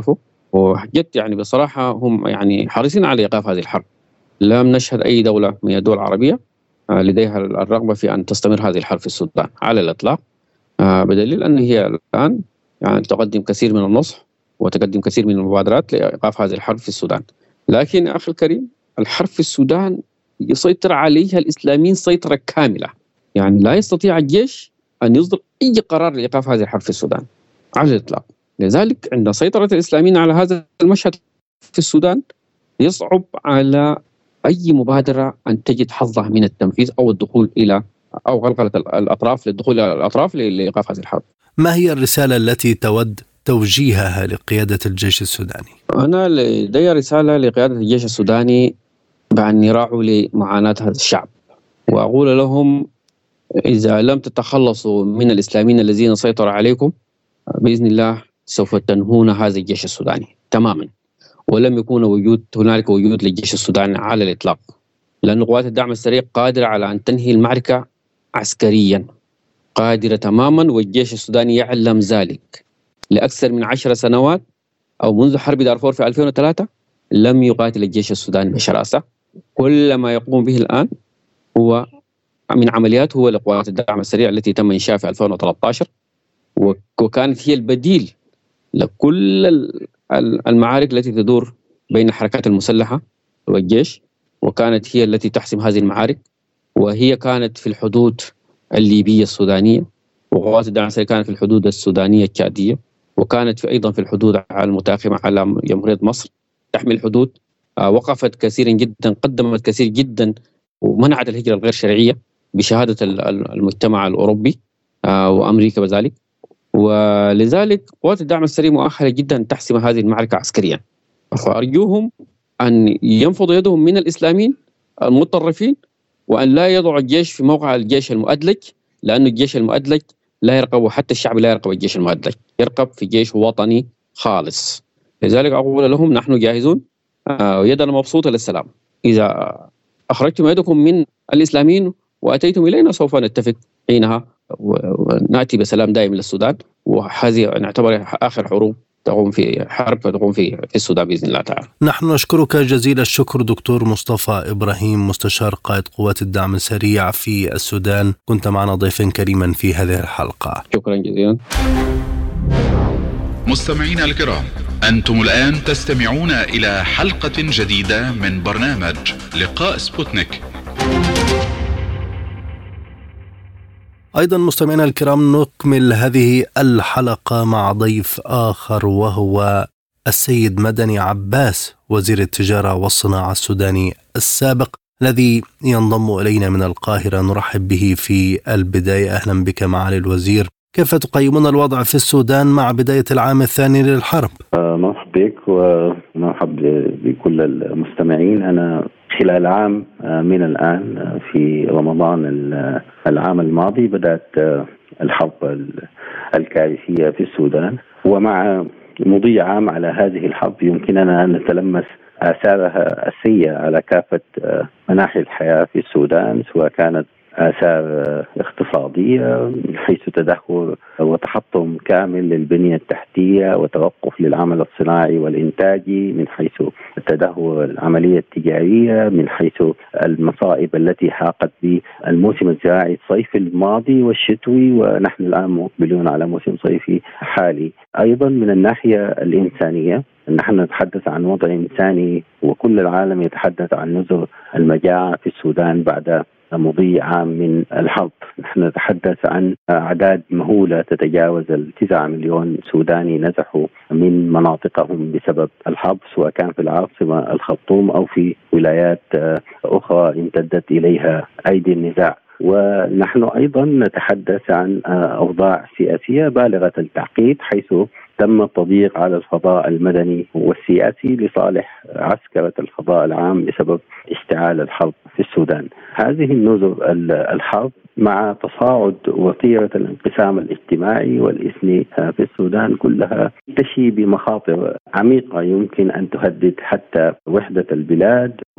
وجدت يعني بصراحة هم يعني حريصين على إيقاف هذه الحرب. لم نشهد أي دولة من الدول العربية لديها الرغبة في أن تستمر هذه الحرب في السودان على الإطلاق، بدليل أن هي الآن يعني تقدم كثير من النصح وتقدم كثير من المبادرات لإيقاف هذه الحرب في السودان. لكن أخي الكريم، الحرب في السودان يسيطر عليها الإسلاميين سيطرة كاملة، يعني لا يستطيع الجيش أن يصدر أي قرار لإيقاف هذه الحرب في السودان على الإطلاق. لذلك عند سيطرة الإسلاميين على هذا المشهد في السودان يصعب على أي مبادرة أن تجد حظها من التنفيذ أو الدخول إلى أو غلغلة الأطراف للدخول إلى الأطراف لإيقاف هذه الحرب. ما هي الرسالة التي تود توجيهها لقيادة الجيش السوداني؟ أنا لدي رسالة لقيادة الجيش السوداني بأن يراعوا لمعاناة هذا الشعب، وأقول لهم إذا لم تتخلصوا من الإسلاميين الذين سيطروا عليكم بإذن الله سوف تنهون هذا الجيش السوداني تماما، ولم يكون وجود هنالك وجود للجيش السوداني على الإطلاق، لأن قوات الدعم السريع قادرة على أن تنهي المعركة عسكريا، قادرة تماما، والجيش السوداني يعلم ذلك. لأكثر من عشر سنوات أو منذ حرب دارفور في ألفين وثلاثة لم يقاتل الجيش السوداني بشراسة. كل ما يقوم به الآن هو من عمليات هو لقوات الدعم السريع التي تم إنشاءها في ألفين وثلاثة عشر، وكانت هي البديل لكل المعارك التي تدور بين الحركات المسلحة والجيش، وكانت هي التي تحسم هذه المعارك، وهي كانت في الحدود الليبية السودانية، وقوات الدعم السريع كانت في الحدود السودانية التشادية، وكانت في أيضا في الحدود المتاخمة على جمهورية مصر تحمي الحدود. وقفت كثيرا جدا، قدمت كثير جدا، ومنعت الهجرة الغير شرعية بشهادة المجتمع الأوروبي وأمريكا بذلك. ولذلك قوات الدعم السريع مؤهلة جدا أن تحسم هذه المعركة عسكريا، فأرجوهم أن ينفضوا يدهم من الإسلاميين المتطرفين، وأن لا يضع الجيش في موقع الجيش المؤدلج، لأن الجيش المؤدلج لا يرقب، وحتى الشعب لا يرقب الجيش المؤدلج، يرقب في جيش وطني خالص. لذلك أقول لهم نحن جاهزون ويدنا مبسوطة للسلام. إذا أخرجتم يدكم من الإسلاميين وأتيتم إلينا سوف نتفق حينها ونأتي بسلام دائم للسودان، وهذه نعتبر آخر حروب تقوم في حرب تقوم في في السودان بإذن الله تعالى. نحن نشكرك جزيل الشكر دكتور مصطفى إبراهيم، مستشار قائد قوات الدعم السريع في السودان، كنت معنا ضيفا كريما في هذه الحلقة. شكرا جزيلا. مستمعينا الكرام، أنتم الآن تستمعون إلى حلقة جديدة من برنامج لقاء سبوتنيك. أيضا مستمعينا الكرام، نكمل هذه الحلقة مع ضيف آخر، وهو السيد مدني عباس، وزير التجارة والصناعة السوداني السابق، الذي ينضم إلينا من القاهرة. نرحب به في البداية. أهلا بك معالي الوزير. كيف تقيمون الوضع في السودان مع بداية العام الثاني للحرب؟ مرحب بك ومرحب بكل المستمعين. أنا خلال عام من الآن في رمضان العام الماضي بدأت الحرب الكارثية في السودان، ومع مضي عام على هذه الحرب يمكننا أن نتلمس آثارها السيئة على كافة مناحي الحياة في السودان، سواء كانت آثار اقتصادية من حيث تدهور وتحطم كامل للبنية التحتية وتوقف للعمل الصناعي والإنتاجي، من حيث تدهور العملية التجارية، من حيث المصائب التي حاقت بالموسم الزراعي الصيفي الماضي والشتوي، ونحن الآن مقبلون على موسم صيفي حالي. أيضا من الناحية الإنسانية نحن نتحدث عن وضع إنساني، وكل العالم يتحدث عن نزوع المجاعة في السودان بعد مضي عام من الحرب. نحن نتحدث عن أعداد مهولة تتجاوز التسعة مليون سوداني نزحوا من مناطقهم بسبب الحرب، سواء كان في العاصمة الخرطوم أو في ولايات أخرى امتدت إليها أيدي النزاع. ونحن أيضا نتحدث عن أوضاع سياسية بالغة التعقيد، حيث تم التضييق على الفضاء المدني والسياسي لصالح عسكرة الفضاء العام بسبب اشتعال الحرب في السودان. هذه النذر الحرب مع تصاعد وتيرة الانقسام الاجتماعي والإثني في السودان كلها تشي بمخاطر عميقة يمكن أن تهدد حتى وحدة البلاد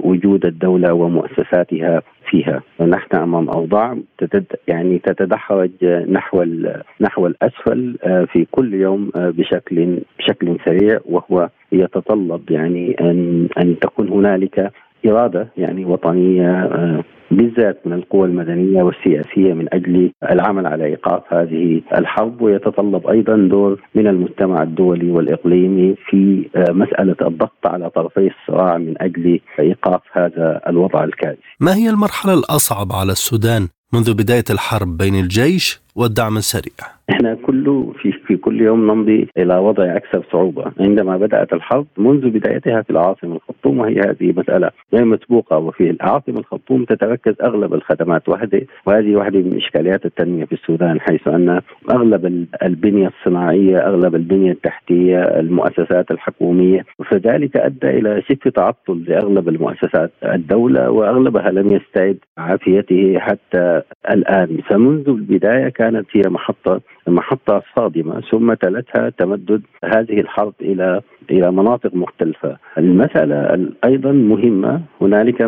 وجود الدولة ومؤسساتها فيها. نحن أمام أوضاع تتد يعني تتدحرج نحو نحو الأسفل في كل يوم بشكل بشكل سريع، وهو يتطلب يعني أن أن تكون هنالك إرادة يعني وطنية بالذات من القوى المدنية والسياسية من أجل العمل على إيقاف هذه الحرب، ويتطلب أيضا دور من المجتمع الدولي والإقليمي في مسألة الضغط على طرفي الصراع من أجل إيقاف هذا الوضع الكارثي. ما هي المرحلة الأصعب على السودان منذ بداية الحرب بين الجيش والدعم السريع؟ احنا كله في في كل يوم نمضي الى وضع اكثر صعوبه. عندما بدات الحرب منذ بدايتها في العاصمه الخرطوم، وهي هذه مساله غير مسبوقه، وفي العاصمه الخرطوم تتركز اغلب الخدمات، وهذه وهذه واحده من اشكاليات التنميه في السودان، حيث ان اغلب البنيه الصناعيه، اغلب البنيه التحتيه، المؤسسات الحكوميه، فذلك ادى الى شبه تعطل لاغلب المؤسسات الدوله، واغلبها لم يستعد عافيته حتى الان. فمنذ البدايه كانت هي محطه محطة صادمة، ثم تلتها تمدد هذه الحرب إلى إلى مناطق مختلفة. المسألة أيضا مهمة، هنالك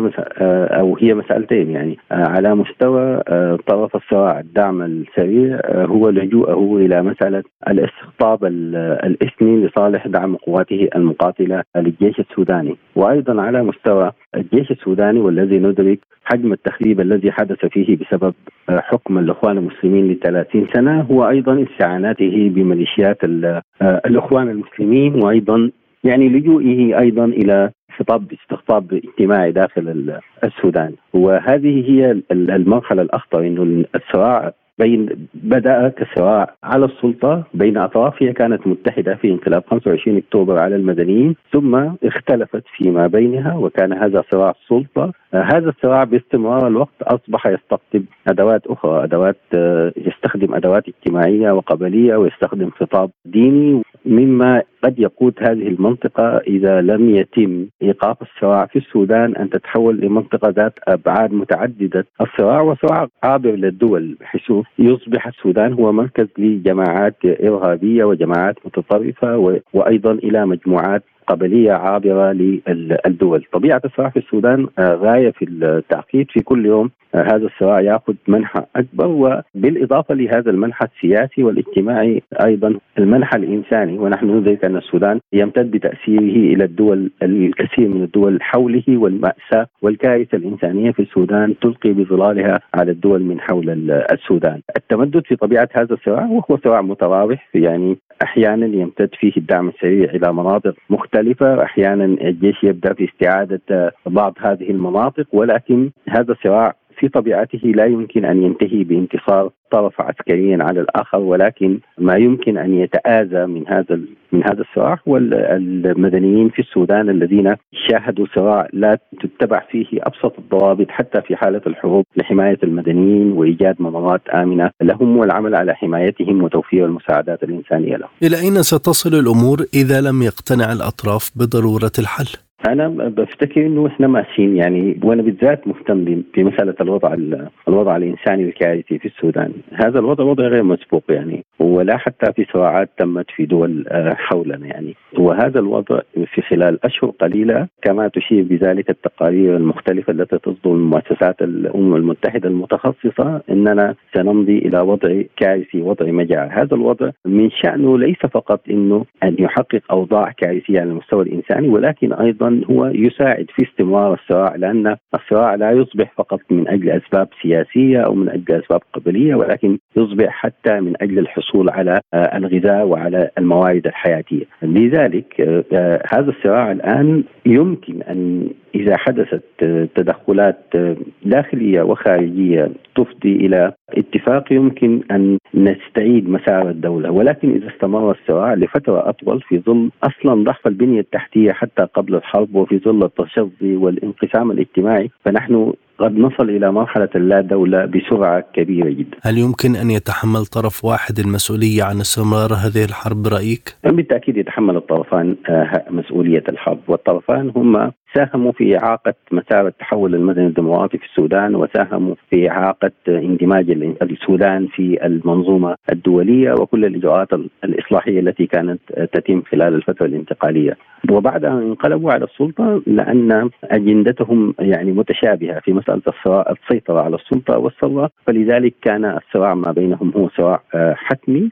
أو هي مسألتين يعني على مستوى طرف الصراع. الدعم السريع هو لجوءه إلى مسألة الاستقطاب الإثني لصالح دعم قواته المقاتلة للجيش السوداني، وأيضا على مستوى الجيش السوداني والذي ندرك حجم التخريب الذي حدث فيه بسبب حكم الإخوان المسلمين لثلاثين سنة، هو أيضا استعانته بميليشيات الإخوان المسلمين، وأيضا يعني لجوئه أيضا إلى خطاب استقطاب اجتماعي داخل السودان. وهذه هي المرحلة الأخطر، إنه الصراع بين بدأ كصراع على السلطة بين أطراف هي كانت متحدة في انقلاب خمسة وعشرين أكتوبر على المدنيين، ثم اختلفت فيما بينها وكان هذا صراع السلطة. هذا الصراع باستمرار الوقت أصبح يستقطب أدوات أخرى، أدوات يستخدم أدوات اجتماعية وقبلية، ويستخدم خطاب ديني، مما قد يقود هذه المنطقة إذا لم يتم إيقاف الصراع في السودان أن تتحول لمنطقة ذات أبعاد متعددة الصراع وصراع عابر للدول، بحيث يصبح السودان هو مركز لجماعات إرهابية وجماعات متطرفة، وأيضا إلى مجموعات قبلية عابرة للدول. طبيعة الصراع في السودان غاية في التعقيد، في كل يوم هذا الصراع يأخذ منحى أكبر، وبالإضافة لهذا المنحى السياسي والاجتماعي أيضا المنحى الإنساني. ونحن ندرك أن السودان يمتد بتأثيره إلى الدول الكثير من الدول حوله، والمأساة والكارثة الإنسانية في السودان تلقي بظلالها على الدول من حول السودان. التمدد في طبيعة هذا الصراع وهو صراع متراوح، يعني أحيانا يمتد فيه الدعم السريع إلى مناطق مختلفة، أحيانا الجيش يبدأ في استعادة بعض هذه المناطق، ولكن هذا الصراع في طبيعته لا يمكن أن ينتهي بانتصار طرف عسكريا على الآخر، ولكن ما يمكن أن يتآذى من هذا من هذا الصراع والمدنيين في السودان الذين شاهدوا صراع لا تتبع فيه أبسط الضوابط حتى في حالة الحروب لحماية المدنيين وإيجاد ممرات آمنة لهم والعمل على حمايتهم وتوفير المساعدات الإنسانية لهم. إلى أين ستصل الأمور إذا لم يقتنع الأطراف بضرورة الحل؟ أنا بفتكر إنه إحنا ماشيين يعني، وأنا بالذات مهتم بمسألة الوضع الوضع الإنساني الكارثي في السودان. هذا الوضع وضع غير مسبوق يعني، ولا حتى في صراعات تمت في دول حولنا يعني. وهذا الوضع في خلال أشهر قليلة كما تشير بذلك التقارير المختلفة التي تصدر من مؤسسات الأمم المتحدة المتخصصة، إننا سنمضي إلى وضع كارثي، وضع مجاعة. هذا الوضع من شأنه ليس فقط إنه أن يحقق أوضاع كارثية على المستوى الإنساني، ولكن أيضا هو يساعد في استمرار الصراع، لأن الصراع لا يصبح فقط من أجل أسباب سياسية أو من أجل أسباب قبلية، ولكن يصبح حتى من أجل الحصول على الغذاء وعلى الموارد الحياتية. لذلك هذا الصراع الآن يمكن أن إذا حدثت تدخلات داخلية وخارجية تفضي إلى اتفاق يمكن أن نستعيد مسار الدولة، ولكن إذا استمر الصراع لفترة أطول في ظل أصلا ضعف البنية التحتية حتى قبل الحرب وفي ظل التشظي والانقسام الاجتماعي، فنحن قد نصل إلى مرحلة اللا دولة بسرعة كبيرة جدا. هل يمكن أن يتحمل طرف واحد المسؤولية عن استمرار هذه الحرب برأيك؟ بالتأكيد يتحمل الطرفان مسؤولية الحرب، والطرفان هم ساهموا في إعاقة مسار التحول المدني الديمقراطي في السودان، وساهموا في إعاقة اندماج السودان في المنظومة الدولية وكل الإجراءات الإصلاحية التي كانت تتم خلال الفترة الانتقالية. وبعد أن انقلبوا على السلطة لأن أجندتهم يعني متشابهة في مسألة السيطرة على السلطة والثورة، فلذلك كان الصراع ما بينهم هو صراع حتمي،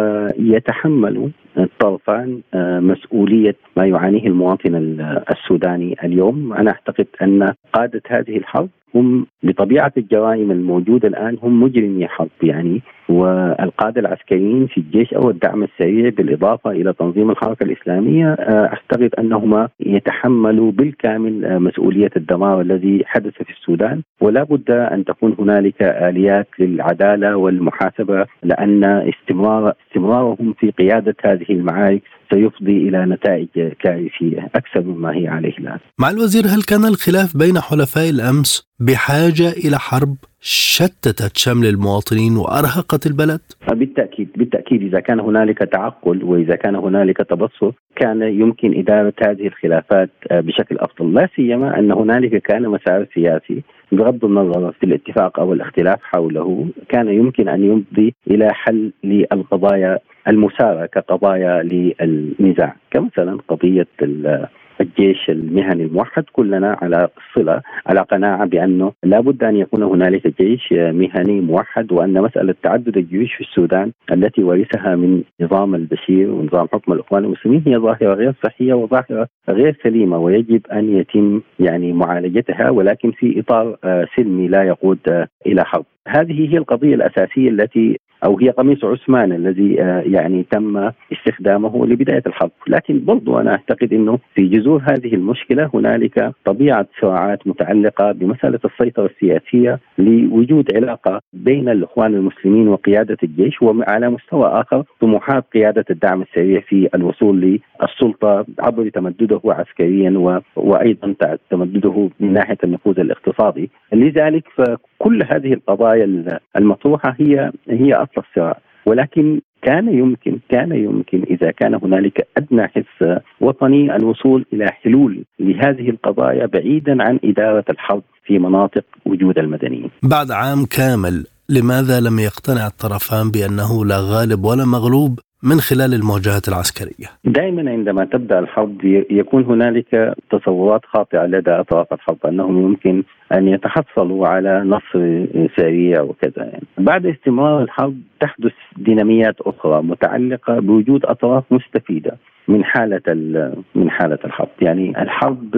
ويتحمل الطرفان مسؤولية ما يعانيه المواطن السوداني اليوم. أنا أعتقد أن قادة هذه الحرب هم بطبيعة الجرائم الموجودة الآن هم مجرمي حرب يعني، والقادة العسكريين في الجيش أو الدعم السريع بالإضافة إلى تنظيم الحركة الإسلامية أعتقد أنهما يتحملوا بالكامل مسؤولية الدمار الذي حدث في السودان، ولا بد أن تكون هنالك آليات للعدالة والمحاسبة، لأن استمرار استمرارهم في قيادة هذه المعارك سيفضي إلى نتائج كارثية أكثر مما هي عليه الآن. مع الوزير، هل كان الخلاف بين حلفاء الأمس بحاجة إلى حرب شتتت شمل المواطنين وأرهقت البلد؟ بالتأكيد بالتأكيد إذا كان هنالك تعقل وإذا كان هنالك تبصر كان يمكن إدارة هذه الخلافات بشكل أفضل، لا سيما أن هنالك كان مسار سياسي بغض النظر في الاتفاق أو الاختلاف حوله كان يمكن أن يمضي إلى حل للقضايا المسارة كقضايا للنزاع، كمثلا قضية الجيش المهني الموحد. كلنا على صلة على قناعة بأنه لا بد أن يكون هنالك جيش مهني موحد، وأن مسألة تعدد الجيوش في السودان التي ورثها من نظام البشير ونظام حكم الإخوان المسلمين هي ظاهرة غير صحية وظاهرة غير سليمة، ويجب أن يتم يعني معالجتها ولكن في إطار سلمي لا يقود إلى حرب. هذه هي القضية الأساسية التي أو هي قميص عثمان الذي يعني تم استخدامه لبداية الحرب. لكن برضو أنا أعتقد أنه في جذور هذه المشكلة هنالك طبيعة صراعات متعلقة بمسألة السيطرة السياسية لوجود علاقة بين الإخوان المسلمين وقيادة الجيش، وعلى مستوى آخر طموحات قيادة الدعم السريع في الوصول للسلطة عبر تمدده عسكريا و... وأيضا تمدده من ناحية النفوذ الاقتصادي. لذلك فكل هذه القضايا المطروحة هي هي أصل الصراع، ولكن كان يمكن كان يمكن إذا كان هنالك أدنى حس وطني الوصول إلى حلول لهذه القضايا بعيدا عن إدارة الحرب في مناطق وجود المدنيين. بعد عام كامل لماذا لم يقتنع الطرفان بأنه لا غالب ولا مغلوب من خلال المواجهات العسكرية؟ دائما عندما تبدأ الحرب يكون هنالك تصورات خاطئة لدى أطراف الحرب أنهم يمكن أن يتحصلوا على نصر سريع وكذا يعني. بعد استمرار الحرب تحدث ديناميات أخرى متعلقة بوجود أطراف مستفيدة من حالة من حالة الحرب. يعني الحرب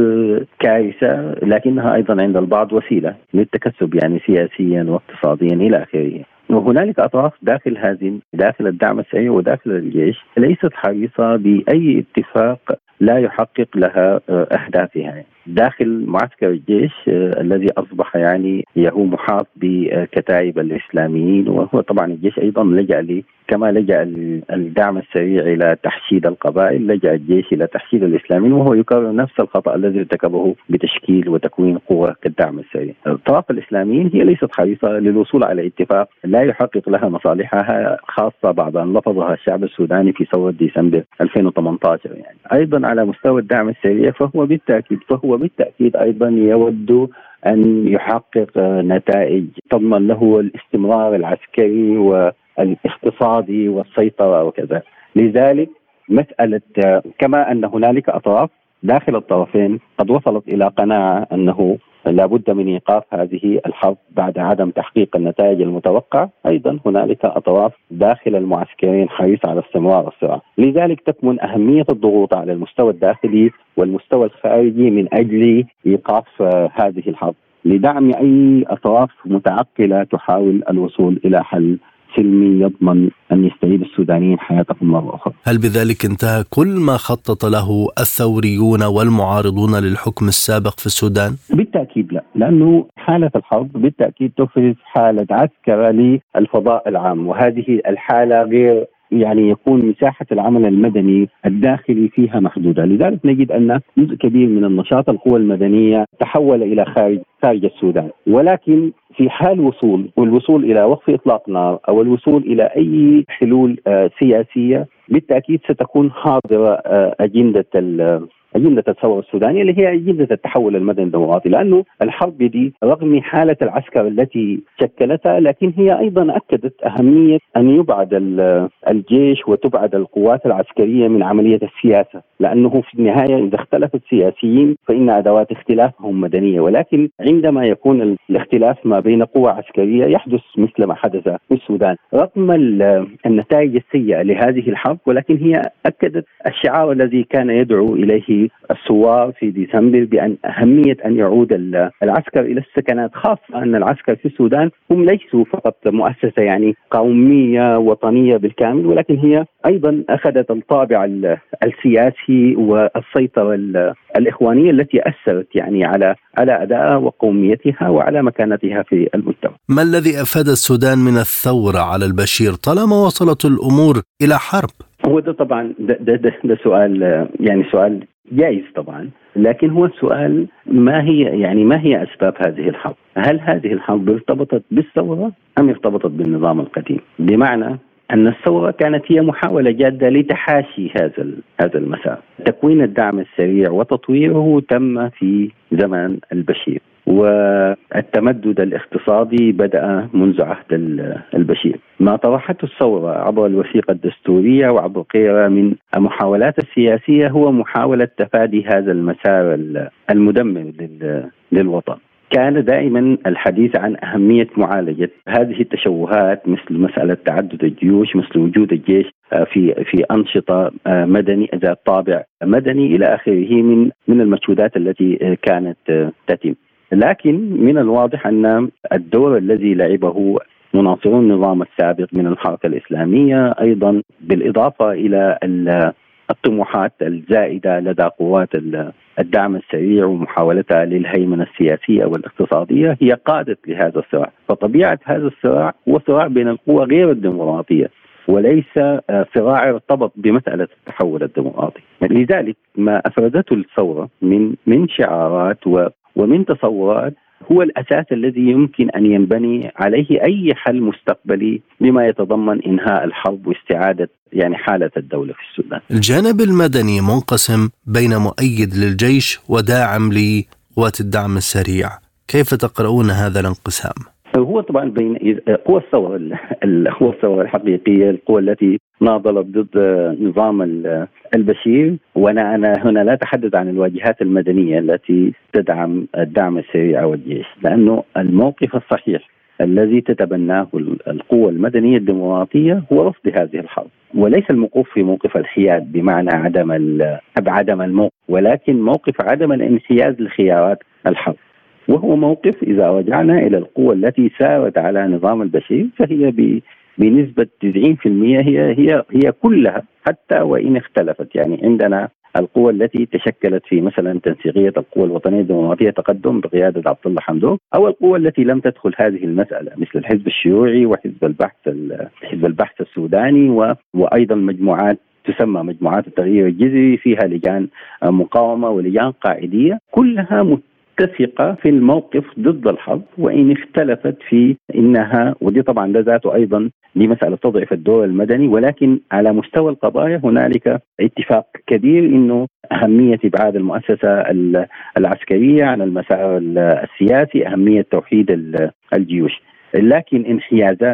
كارثة لكنها أيضا عند البعض وسيلة للتكسب يعني سياسيا واقتصاديا إلى آخره. وهنالك أطراف داخل هذه داخل الدعم السريع وداخل الجيش ليست حريصة بأي اتفاق لا يحقق لها أهدافها. داخل معسكر الجيش الذي أصبح يعني هو محاط بكتائب الإسلاميين، وهو طبعا الجيش أيضا لجأ لي كما لجأ الدعم السريع إلى تحشيد القبائل، لجأ الجيش إلى تحشيد الإسلاميين، وهو يكرر نفس الخطأ الذي ارتكبه بتشكيل وتكوين قوة كالدعم السريع. الطرف الإسلاميين هي ليست حريصة للوصول على اتفاق لا يحقق لها مصالحها، خاصة بعد أن لفظها الشعب السوداني في ثورة ديسمبر ألفين وثمانية عشر. يعني أيضا على مستوى الدعم السريع فهو بالتأكيد فهو بالتأكيد أيضا يود أن يحقق نتائج تضمن له الاستمرار العسكري والاقتصادي والسيطرة وكذا. لذلك مسألة كما أن هنالك أطراف داخل الطرفين قد وصلت إلى قناعة أنه لا بد من إيقاف هذه الحرب بعد عدم تحقيق النتائج المتوقعة، أيضا هنالك أطراف داخل المعسكرين حريصة على استمرار الصراع. لذلك تكمن أهمية الضغوط على المستوى الداخلي والمستوى الخارجي من أجل إيقاف هذه الحرب لدعم أي أطراف متعقلة تحاول الوصول إلى حل سلمي يضمن أن يستعيد السودانيين حياتهم مرة أخرى. هل بذلك انتهى كل ما خطط له الثوريون والمعارضون للحكم السابق في السودان؟ بالتأكيد لا، لأنه حالة الحرب بالتأكيد تفرز حالة عسكرة للفضاء العام، وهذه الحالة غير يعني يكون مساحة العمل المدني الداخلي فيها محدودة. لذلك نجد أن جزء كبير من النشاط القوى المدنية تحول إلى خارج خارج السودان، ولكن في حال وصول والوصول إلى وقف إطلاق نار أو الوصول إلى أي حلول سياسية بالتأكيد ستكون حاضرة أجندة أجندة الثورة السودانية اللي هي أجندة التحول المدني الديمقراطي، لأنه الحرب دي رغم حالة العسكر التي شكلتها لكن هي أيضا أكدت أهمية أن يبعد الجيش وتبعد القوات العسكرية من عملية السياسة، لأنه في النهاية إذا اختلف السياسيين فإن أدوات اختلافهم مدنية، ولكن عندما يكون الاختلاف ما بين قوى عسكرية يحدث مثل ما حدث في السودان رغم النتائج السيئة لهذه الحرب، ولكن هي أكدت الشعار الذي كان يدعو إليه الثوار في ديسمبر بأن أهمية أن يعود العسكر إلى السكنات، خاصة أن العسكر في السودان هم ليسوا فقط مؤسسة يعني قومية وطنية بالكامل، ولكن هي أيضا أخذت الطابع السياسي والسيطرة الإخوانية التي أثرت يعني على على أدائها وقوميتها وعلى مكانتها في المجتمع. ما الذي أفاد السودان من الثورة على البشير طالما وصلت الأمور إلى حرب؟ هو ده طبعا ده, ده, ده, ده سؤال يعني سؤال جائز طبعا، لكن هو السؤال ما هي يعني ما هي أسباب هذه الحرب؟ هل هذه الحرب ارتبطت بالثورة أم ارتبطت بالنظام القديم؟ بمعنى أن الثورة كانت هي محاولة جادة لتحاشي هذا هذا المسار. تكوين الدعم السريع وتطويره تم في زمن البشير، والتمدد الاقتصادي بدأ منذ عهد البشير. ما طرحته الثورة عبر الوثيقة الدستورية وعبر غيرها من المحاولات السياسية هو محاولة تفادي هذا المسار المدمر للوطن. كان دائما الحديث عن أهمية معالجة هذه التشوهات مثل مسألة تعدد الجيوش، مثل وجود الجيش في في أنشطة مدني ذات طابع مدني إلى آخره من من المجهودات التي كانت تتم. لكن من الواضح أن الدور الذي لعبه مناصرون النظام السابق من الحركة الإسلامية أيضا بالإضافة إلى الطموحات الزائدة لدى قوات الدعم السريع ومحاولتها للهيمنة السياسية والاقتصادية هي قادت لهذا الصراع. فطبيعة هذا الصراع هو صراع بين القوى غير الديمقراطية وليس صراع ارتبط بمسألة التحول الديمقراطي. لذلك ما أفردته الثورة من من شعارات ومن تصورات هو الأساس الذي يمكن أن ينبني عليه أي حل مستقبلي بما يتضمن إنهاء الحرب واستعادة يعني حالة الدولة في السودان. الجانب المدني منقسم بين مؤيد للجيش وداعم لقوات الدعم السريع، كيف تقرؤون هذا الانقسام؟ هو طبعا بين قوى الثورة القوى الثورة الحقيقية، القوى التي ناضلت ضد نظام البشير، وانا انا هنا لا اتحدث عن الواجهات المدنية التي تدعم الدعم السريع والجيش، لانه الموقف الصحيح الذي تتبناه القوى المدنية الديمقراطية هو رفض هذه الحرب، وليس الموقف في موقف الحياد بمعنى عدم عدم الموقف، ولكن موقف عدم الانحياز لخيارات الحرب. وهو موقف إذا رجعنا إلى القوى التي سارت على نظام البشير فهي بنسبة تسعين بالمئة هي هي هي كلها حتى وإن اختلفت. يعني عندنا القوى التي تشكلت في مثلا تنسيقية القوى الوطنية الديمقراطية تقدم بقيادة عبد الله حمدوك، أو القوى التي لم تدخل هذه المسألة مثل الحزب الشيوعي وحزب البحث حزب البحث السوداني و... وأيضا مجموعات تسمى مجموعات التغيير الجذري فيها لجان مقاومة ولجان قاعدية، كلها متفقة في الموقف ضد الحرب وإن اختلفت في إنها، ودي طبعا ده ذاته أيضا لمسألة تضعف الدور المدني، ولكن على مستوى القضايا هنالك اتفاق كبير إنه أهمية إبعاد المؤسسة العسكرية عن المسار السياسي، أهمية توحيد الجيوش. لكن انحيازات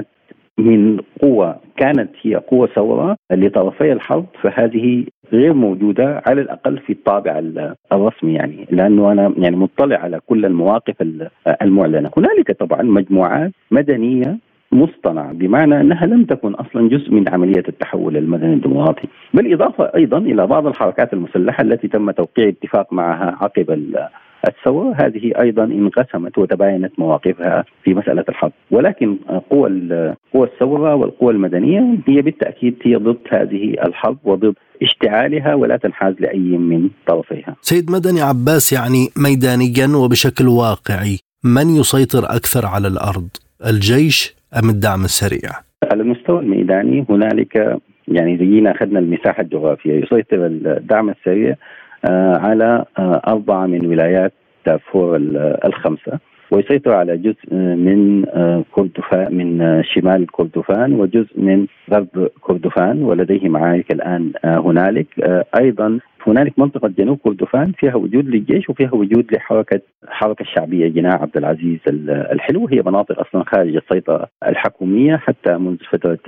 من قوة كانت هي قوة ثورة لطرفي الحرب فهذه غير موجودة على الأقل في الطابع الرسمي، يعني لأنه أنا يعني مطلع على كل المواقف المعلنة. هنالك طبعا مجموعات مدنية مصطنعة بمعنى أنها لم تكن أصلا جزء من عملية التحول المدني الديمقراطي، بالإضافة أيضا إلى بعض الحركات المسلحة التي تم توقيع اتفاق معها عقب الثورة، هذه أيضا انقسمت وتباينت مواقفها في مسألة الحرب. ولكن قوى قوى الثورة والقوى المدنية هي بالتأكيد هي ضد هذه الحرب وضد اشتعالها ولا تنحاز لأي من طرفيها. سيد مدني عباس، يعني ميدانيا وبشكل واقعي من يسيطر أكثر على الأرض، الجيش أم الدعم السريع؟ على المستوى الميداني هنالك يعني زينا أخذنا المساحة الجغرافية، يسيطر الدعم السريع على أربعة من ولايات دارفور الخمسة، ويسيطر على جزء من كردفان، من شمال كردفان وجزء من غرب كردفان، ولديه معارك الآن هنالك. أيضا هنالك منطقة جنوب كردفان فيها وجود للجيش وفيها وجود لحركة حركة الشعبية جناح عبد العزيز الحلو، هي مناطق أصلا خارج السيطرة الحكومية حتى منذ فترة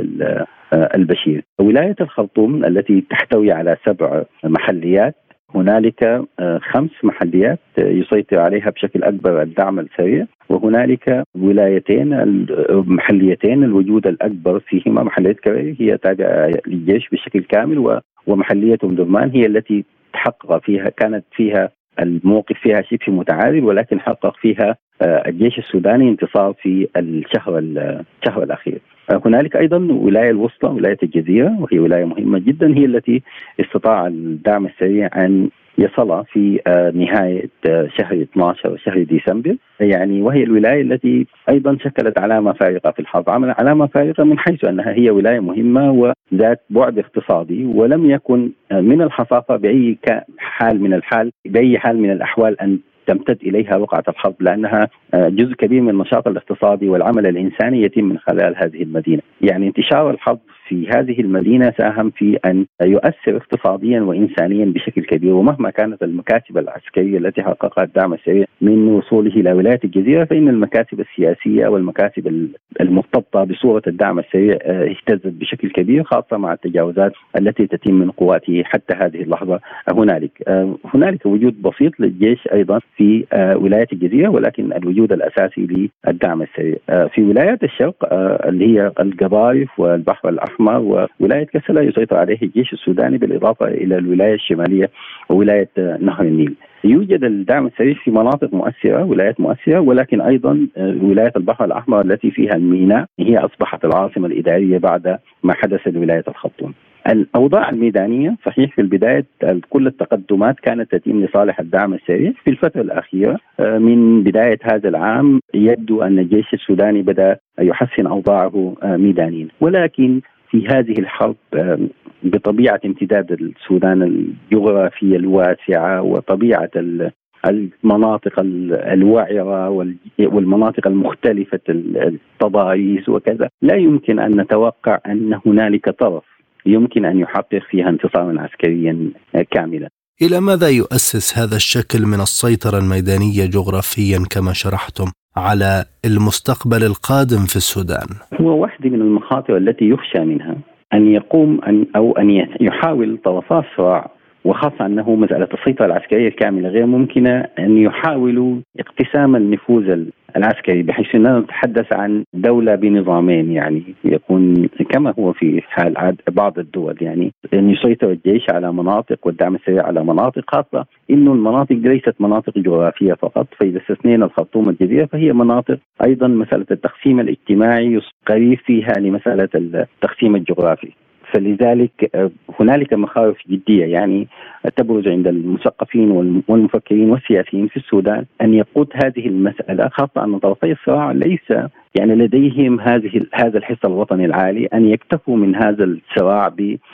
البشير. ولاية الخرطوم التي تحتوي على سبع محليات، هنالك خمس محليات يسيطر عليها بشكل أكبر الدعم السريع، وهنالك ولايتين محليتين الوجود الأكبر فيهما محلية كريري هي تابعة للجيش بشكل كامل، ومحلية أم درمان هي التي تحقق فيها كانت فيها الموقف فيها شبه متعادل، ولكن حقق فيها الجيش السوداني انتصار في الشهر الشهر الأخير. هنالك أيضا ولاية الوسطى، ولاية الجزيرة، وهي ولاية مهمة جدا، هي التي استطاع الدعم السريع أن يصل في نهاية شهر اثنا عشر وشهر ديسمبر، يعني وهي الولاية التي أيضا شكلت علامة فارقة في الحرب، عمل علامة فارقة من حيث أنها هي ولاية مهمة وذات بعد اقتصادي، ولم يكن من الحصافة بأي حال من الحال بأي حال من الأحوال أن تمتد إليها وقعة الحرب، لأنها جزء كبير من النشاط الاقتصادي والعمل الإنساني يتم من خلال هذه المدينة. يعني انتشار الحرب في هذه المدينة ساهم في أن يؤثر اقتصاديا وإنسانيا بشكل كبير، ومهما كانت المكاسب العسكرية التي حققها الدعم السريع من وصوله إلى ولاية الجزيرة، فإن المكاسب السياسية والمكاسب المرتبطة بصورة الدعم السريع اهتزت بشكل كبير، خاصة مع التجاوزات التي تتم من قواته حتى هذه اللحظة. هنالك هنالك وجود بسيط للجيش أيضا في ولاية الجزيرة، ولكن الوجود الأساسي للدعم السريع في ولايات الشرق اللي هي القضارف والبحر الأحمر وولاية كسلا يسيطر عليه الجيش السوداني، بالإضافة إلى الولاية الشمالية وولاية نهر النيل. يوجد الدعم السريع في مناطق مؤثرة، ولايات مؤثرة، ولكن أيضا ولاية البحر الأحمر التي فيها الميناء هي أصبحت العاصمة الإدارية بعد ما حدث لولاية الخرطوم. الأوضاع الميدانية صحيح في البداية كل التقدمات كانت تتم لصالح الدعم السريع، في الفترة الأخيرة من بداية هذا العام يبدو أن الجيش السوداني بدأ يحسن أوضاعه ميدانيا، ولكن في هذه الحرب بطبيعة امتداد السودان الجغرافية الواسعة وطبيعة المناطق الوعرة والمناطق المختلفة التضاريس وكذا، لا يمكن أن نتوقع أن هنالك طرف يمكن أن يحقق فيها انتصارا عسكريا كاملا. إلى ماذا يؤسس هذا الشكل من السيطرة الميدانية جغرافيا كما شرحتم على المستقبل القادم في السودان؟ هو واحدة من المخاطر التي يخشى منها أن يقوم أن أو أن يحاول طرفا الصراع، وخاصة أنه مسألة السيطرة العسكرية الكاملة غير ممكنة، أن يحاولوا اقتسام النفوذ العسكري، بحيث أننا نتحدث عن دولة بنظامين، يعني يكون كما هو في حال بعض الدول، يعني أن يسيطر الجيش على مناطق والدعم السريع على مناطق، خاصة أنه المناطق ليست مناطق جغرافية فقط، فإذا استثنينا الخرطوم والجزيرة فهي مناطق أيضا مسألة التقسيم الاجتماعي قريب فيها لمسألة التقسيم الجغرافي. فلذلك هنالك مخاوف جدية يعني تبرز عند المثقفين والمفكرين والسياسيين في السودان أن يقود هذه المسألة، خاصة أن طرفي الصراع ليس يعني لديهم هذه هذا الحس الوطني العالي أن يكتفوا من هذا الصراع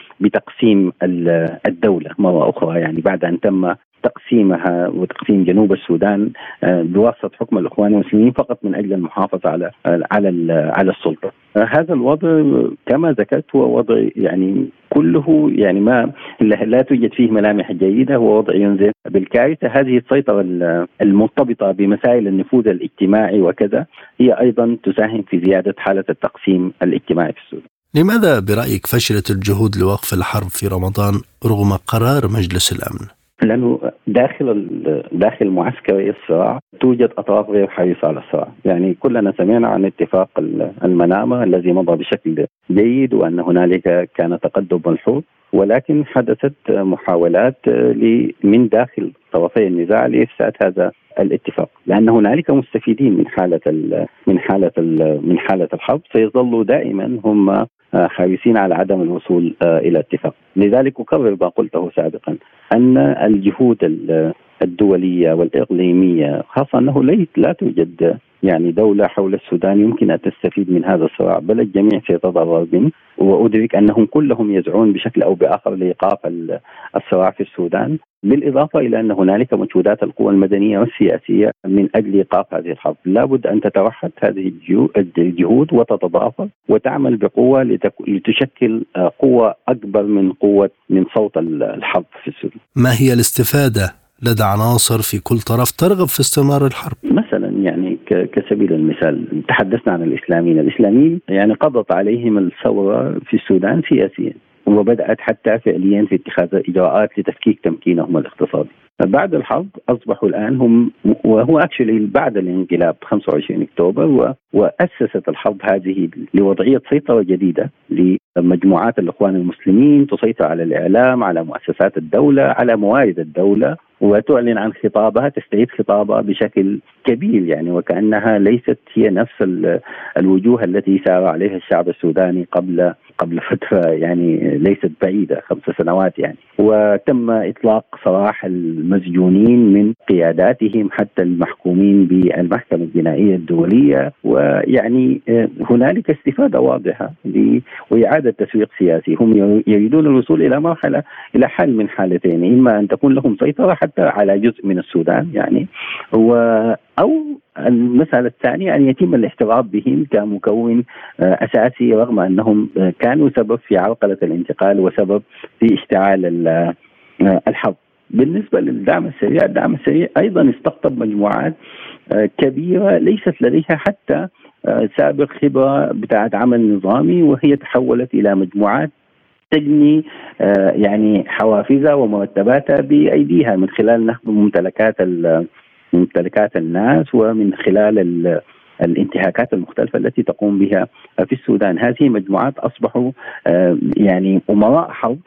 بتقسيم الدولة مرة أخرى، يعني بعد أن تم تقسيمها وتقسيم جنوب السودان بواسطة حكم الإخوان المسلمين فقط من أجل المحافظة على على على السلطة. هذا الوضع كما ذكرت هو وضع يعني كله يعني ما لا توجد فيه ملامح جيدة، هو وضع ينذر بالكارثة. هذه السيطرة المرتبطة بمسائل النفوذ الاجتماعي وكذا هي أيضا تساهم في زيادة حالة التقسيم الاجتماعي في السودان. لماذا برأيك فشلت الجهود لوقف الحرب في رمضان رغم قرار مجلس الأمن؟ لأنه داخل داخل معسكر الصراع توجد أطراف غير حريصة على الصراع، يعني كلنا سمعنا عن اتفاق المنامة الذي مضى بشكل جيد وأن هنالك كان تقدم ملحوظ، ولكن حدثت محاولات من داخل طرفي النزاع لإفساد هذا الاتفاق، لأن هنالك مستفيدين من حالة من حالة من حالة الحرب سيظلوا دائما هم حريصين على عدم الوصول إلى اتفاق. لذلك أكرر ما قلته سابقا أن الجهود الدولية والإقليمية، خاصة أنه لا توجد يعني دولة حول السودان يمكن أن تستفيد من هذا الصراع، بل الجميع سيتضرر منه. وأدرك أنهم كلهم يسعون بشكل أو بآخر لإيقاف الصراع في السودان، بالإضافة إلى أن هنالك مجهودات القوى المدنية والسياسية من أجل إيقاف هذه الحرب. لابد أن تتوحد هذه الجهود وتتضافر وتعمل بقوة لتشكل قوة أكبر من قوة من صوت الحرب في السودان. ما هي الاستفادة لدى عناصر في كل طرف ترغب في استمرار الحرب؟ مثلا يعني كسبيل المثال تحدثنا عن الإسلاميين. الإسلاميين يعني قضت عليهم الثورة في السودان سياسيا، وبدأت حتى فعليا في اتخاذ إجراءات لتفكيك تمكينهم الاقتصادي. بعد الحرب أصبحوا الآن هم، وهو أكشلي بعد الانقلاب خمسة وعشرين أكتوبر، وأسست الحرب هذه لوضعية سيطرة جديدة لمجموعات الإخوان المسلمين تسيطر على الإعلام، على مؤسسات الدولة، على موارد الدولة، وتعلن عن خطابها، تستعيد خطابها بشكل كبير يعني، وكأنها ليست هي نفس الوجوه التي سار عليها الشعب السوداني قبل قبل فترة يعني ليست بعيدة، خمس سنوات يعني. وتم إطلاق سراح المسجونين من قياداتهم حتى المحكومين بالمحكمة الجنائية الدولية، ويعني هنالك استفادة واضحة وإعادة تسويق سياسي. هم يريدون الوصول إلى مرحلة إلى حل من حالتين، إما أن تكون لهم سيطرة حتى على جزء من السودان يعني، أو المسألة الثانية أن يتم الاحتفاظ بهم كمكون أساسي، رغم أنهم كانوا سبب في عرقلة الانتقال وسبب في اشتعال الحرب. بالنسبة للدعم السريع، الدعم السريع أيضا استقطب مجموعات كبيرة ليست لديها حتى سابق خبرة بتاعت عمل نظامي، وهي تحولت إلى مجموعات تجني يعني حوافزها ومرتباتها بأيديها من خلال نهب ممتلكات ممتلكات الناس ومن خلال الانتهاكات المختلفة التي تقوم بها في السودان. هذه مجموعات أصبحوا يعني أمراء حرب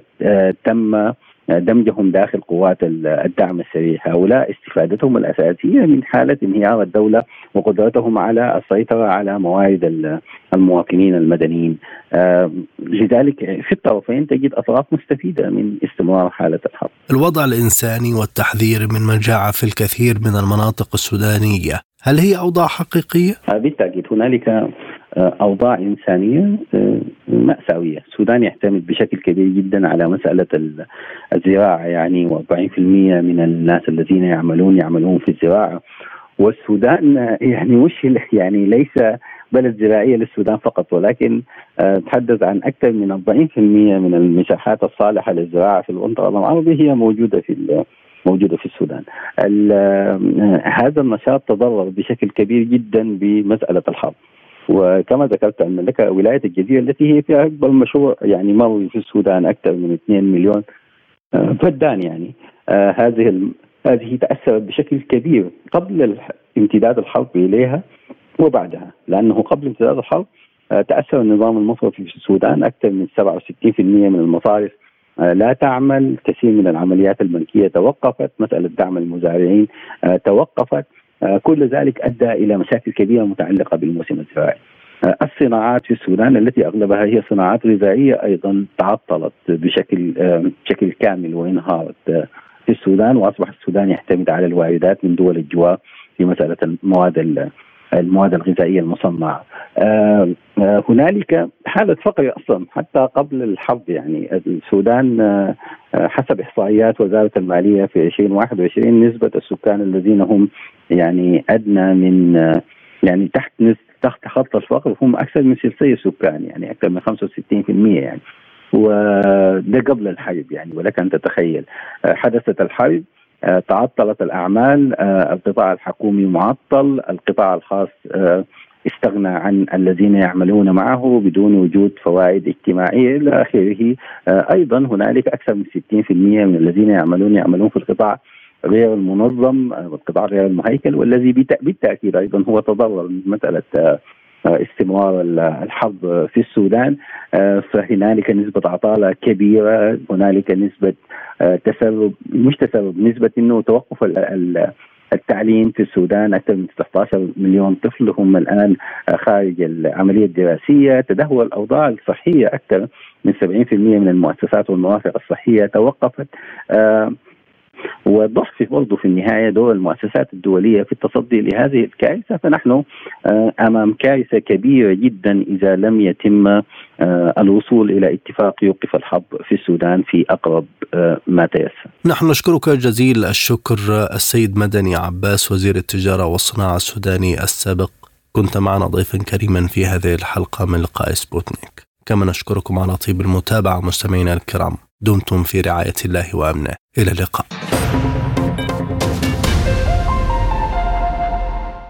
تم دمجهم داخل قوات الدعم السريع. هؤلاء استفادتهم الأساسية من حالة انهيار الدولة وقدرتهم على السيطرة على موارد المواطنين المدنيين. لذلك في الطرفين تجد أطراف مستفيدة من استمرار حالة الحرب. الوضع الإنساني والتحذير من مجاعة في الكثير من المناطق السودانية، هل هي أوضاع حقيقية؟ بالتأكيد هنالك أوضاع إنسانية مأساوية. السودان يعتمد بشكل كبير جدا على مسألة الزراعة يعني، وأربعين بالمئة من الناس الذين يعملون يعملون في الزراعة. والسودان يعني مش يعني ليس بلد زراعية للسودان فقط، ولكن تحدث عن أكثر من أربعين بالمئة من المساحات الصالحة للزراعة في المنطقة العربية هي موجودة في موجودة في السودان. هذا النشاط تضرر بشكل كبير جدا بمسألة الحرب. وكما ذكرت أن لك ولاية الجزيرة التي هي فيها أكبر مشروع يعني مروي في السودان، أكثر من اثنين مليون فدان يعني. آه هذه هذه تأثرت بشكل كبير قبل امتداد الحرب إليها وبعدها، لأنه قبل امتداد الحرب آه تأثر النظام المصرفي في السودان. أكثر من سبعة وستين بالمئة من المصارف آه لا تعمل، كثير من العمليات البنكية توقفت، مسألة دعم المزارعين آه توقفت. آه كل ذلك أدى إلى مشاكل كبيرة متعلقة بالموسم الزراعي. آه الصناعات في السودان التي أغلبها هي صناعات غذائية أيضا تعطلت بشكل آه بشكل كامل وانهارت آه في السودان، وأصبح السودان يعتمد على الواردات من دول الجوار في مسألة المواد المواد الغذائية المصنعة. آه آه هنالك حالة فقر أصلا حتى قبل الحرب يعني. السودان آه حسب إحصائيات وزارة المالية في ألفين وواحد وعشرين نسبة السكان الذين هم يعني أدنى من آه يعني تحت تحت خط الفقر هم أكثر من ثلثي السكان يعني، أكثر من خمسة وستين بالمئة يعني. وده قبل الحرب يعني، ولك أن تتخيل آه حدثت الحرب، آه تعطلت الأعمال، آه القطاع الحكومي معطل، القطاع الخاص آه استغنى عن الذين يعملون معه بدون وجود فوائد اجتماعية إلى آخره. آه أيضا هنالك أكثر من ستين بالمئة من الذين يعملون يعملون في القطاع غير المنظم آه والقطاع غير المهيكل، والذي بالتأكيد أيضا هو تضرر من مسألة آه استمرار الحرب في السودان. فهنالك نسبة عطالة كبيرة، هنالك نسبة تسرب، مش تسرب، نسبة إنه توقف التعليم في السودان. أكثر من ستة عشر مليون طفل هم الآن خارج العملية الدراسية. تدهور الأوضاع الصحية، أكثر من سبعين بالمئة من المؤسسات والمرافق الصحية توقفت. وضعف برضه في النهاية دور المؤسسات الدولية في التصدي لهذه الكارثة. فنحن أمام كارثة كبيرة جدا إذا لم يتم الوصول إلى اتفاق يوقف الحرب في السودان في أقرب ما تيسر. نحن نشكرك جزيل الشكر السيد مدني عباس، وزير التجارة والصناعة السوداني السابق. كنت معنا ضيفا كريما في هذه الحلقة من لقاء سبوتنيك. كما نشكركم على طيب المتابعة مستمعينا الكرام. دمتم في رعاية الله وأمنه. إلى اللقاء.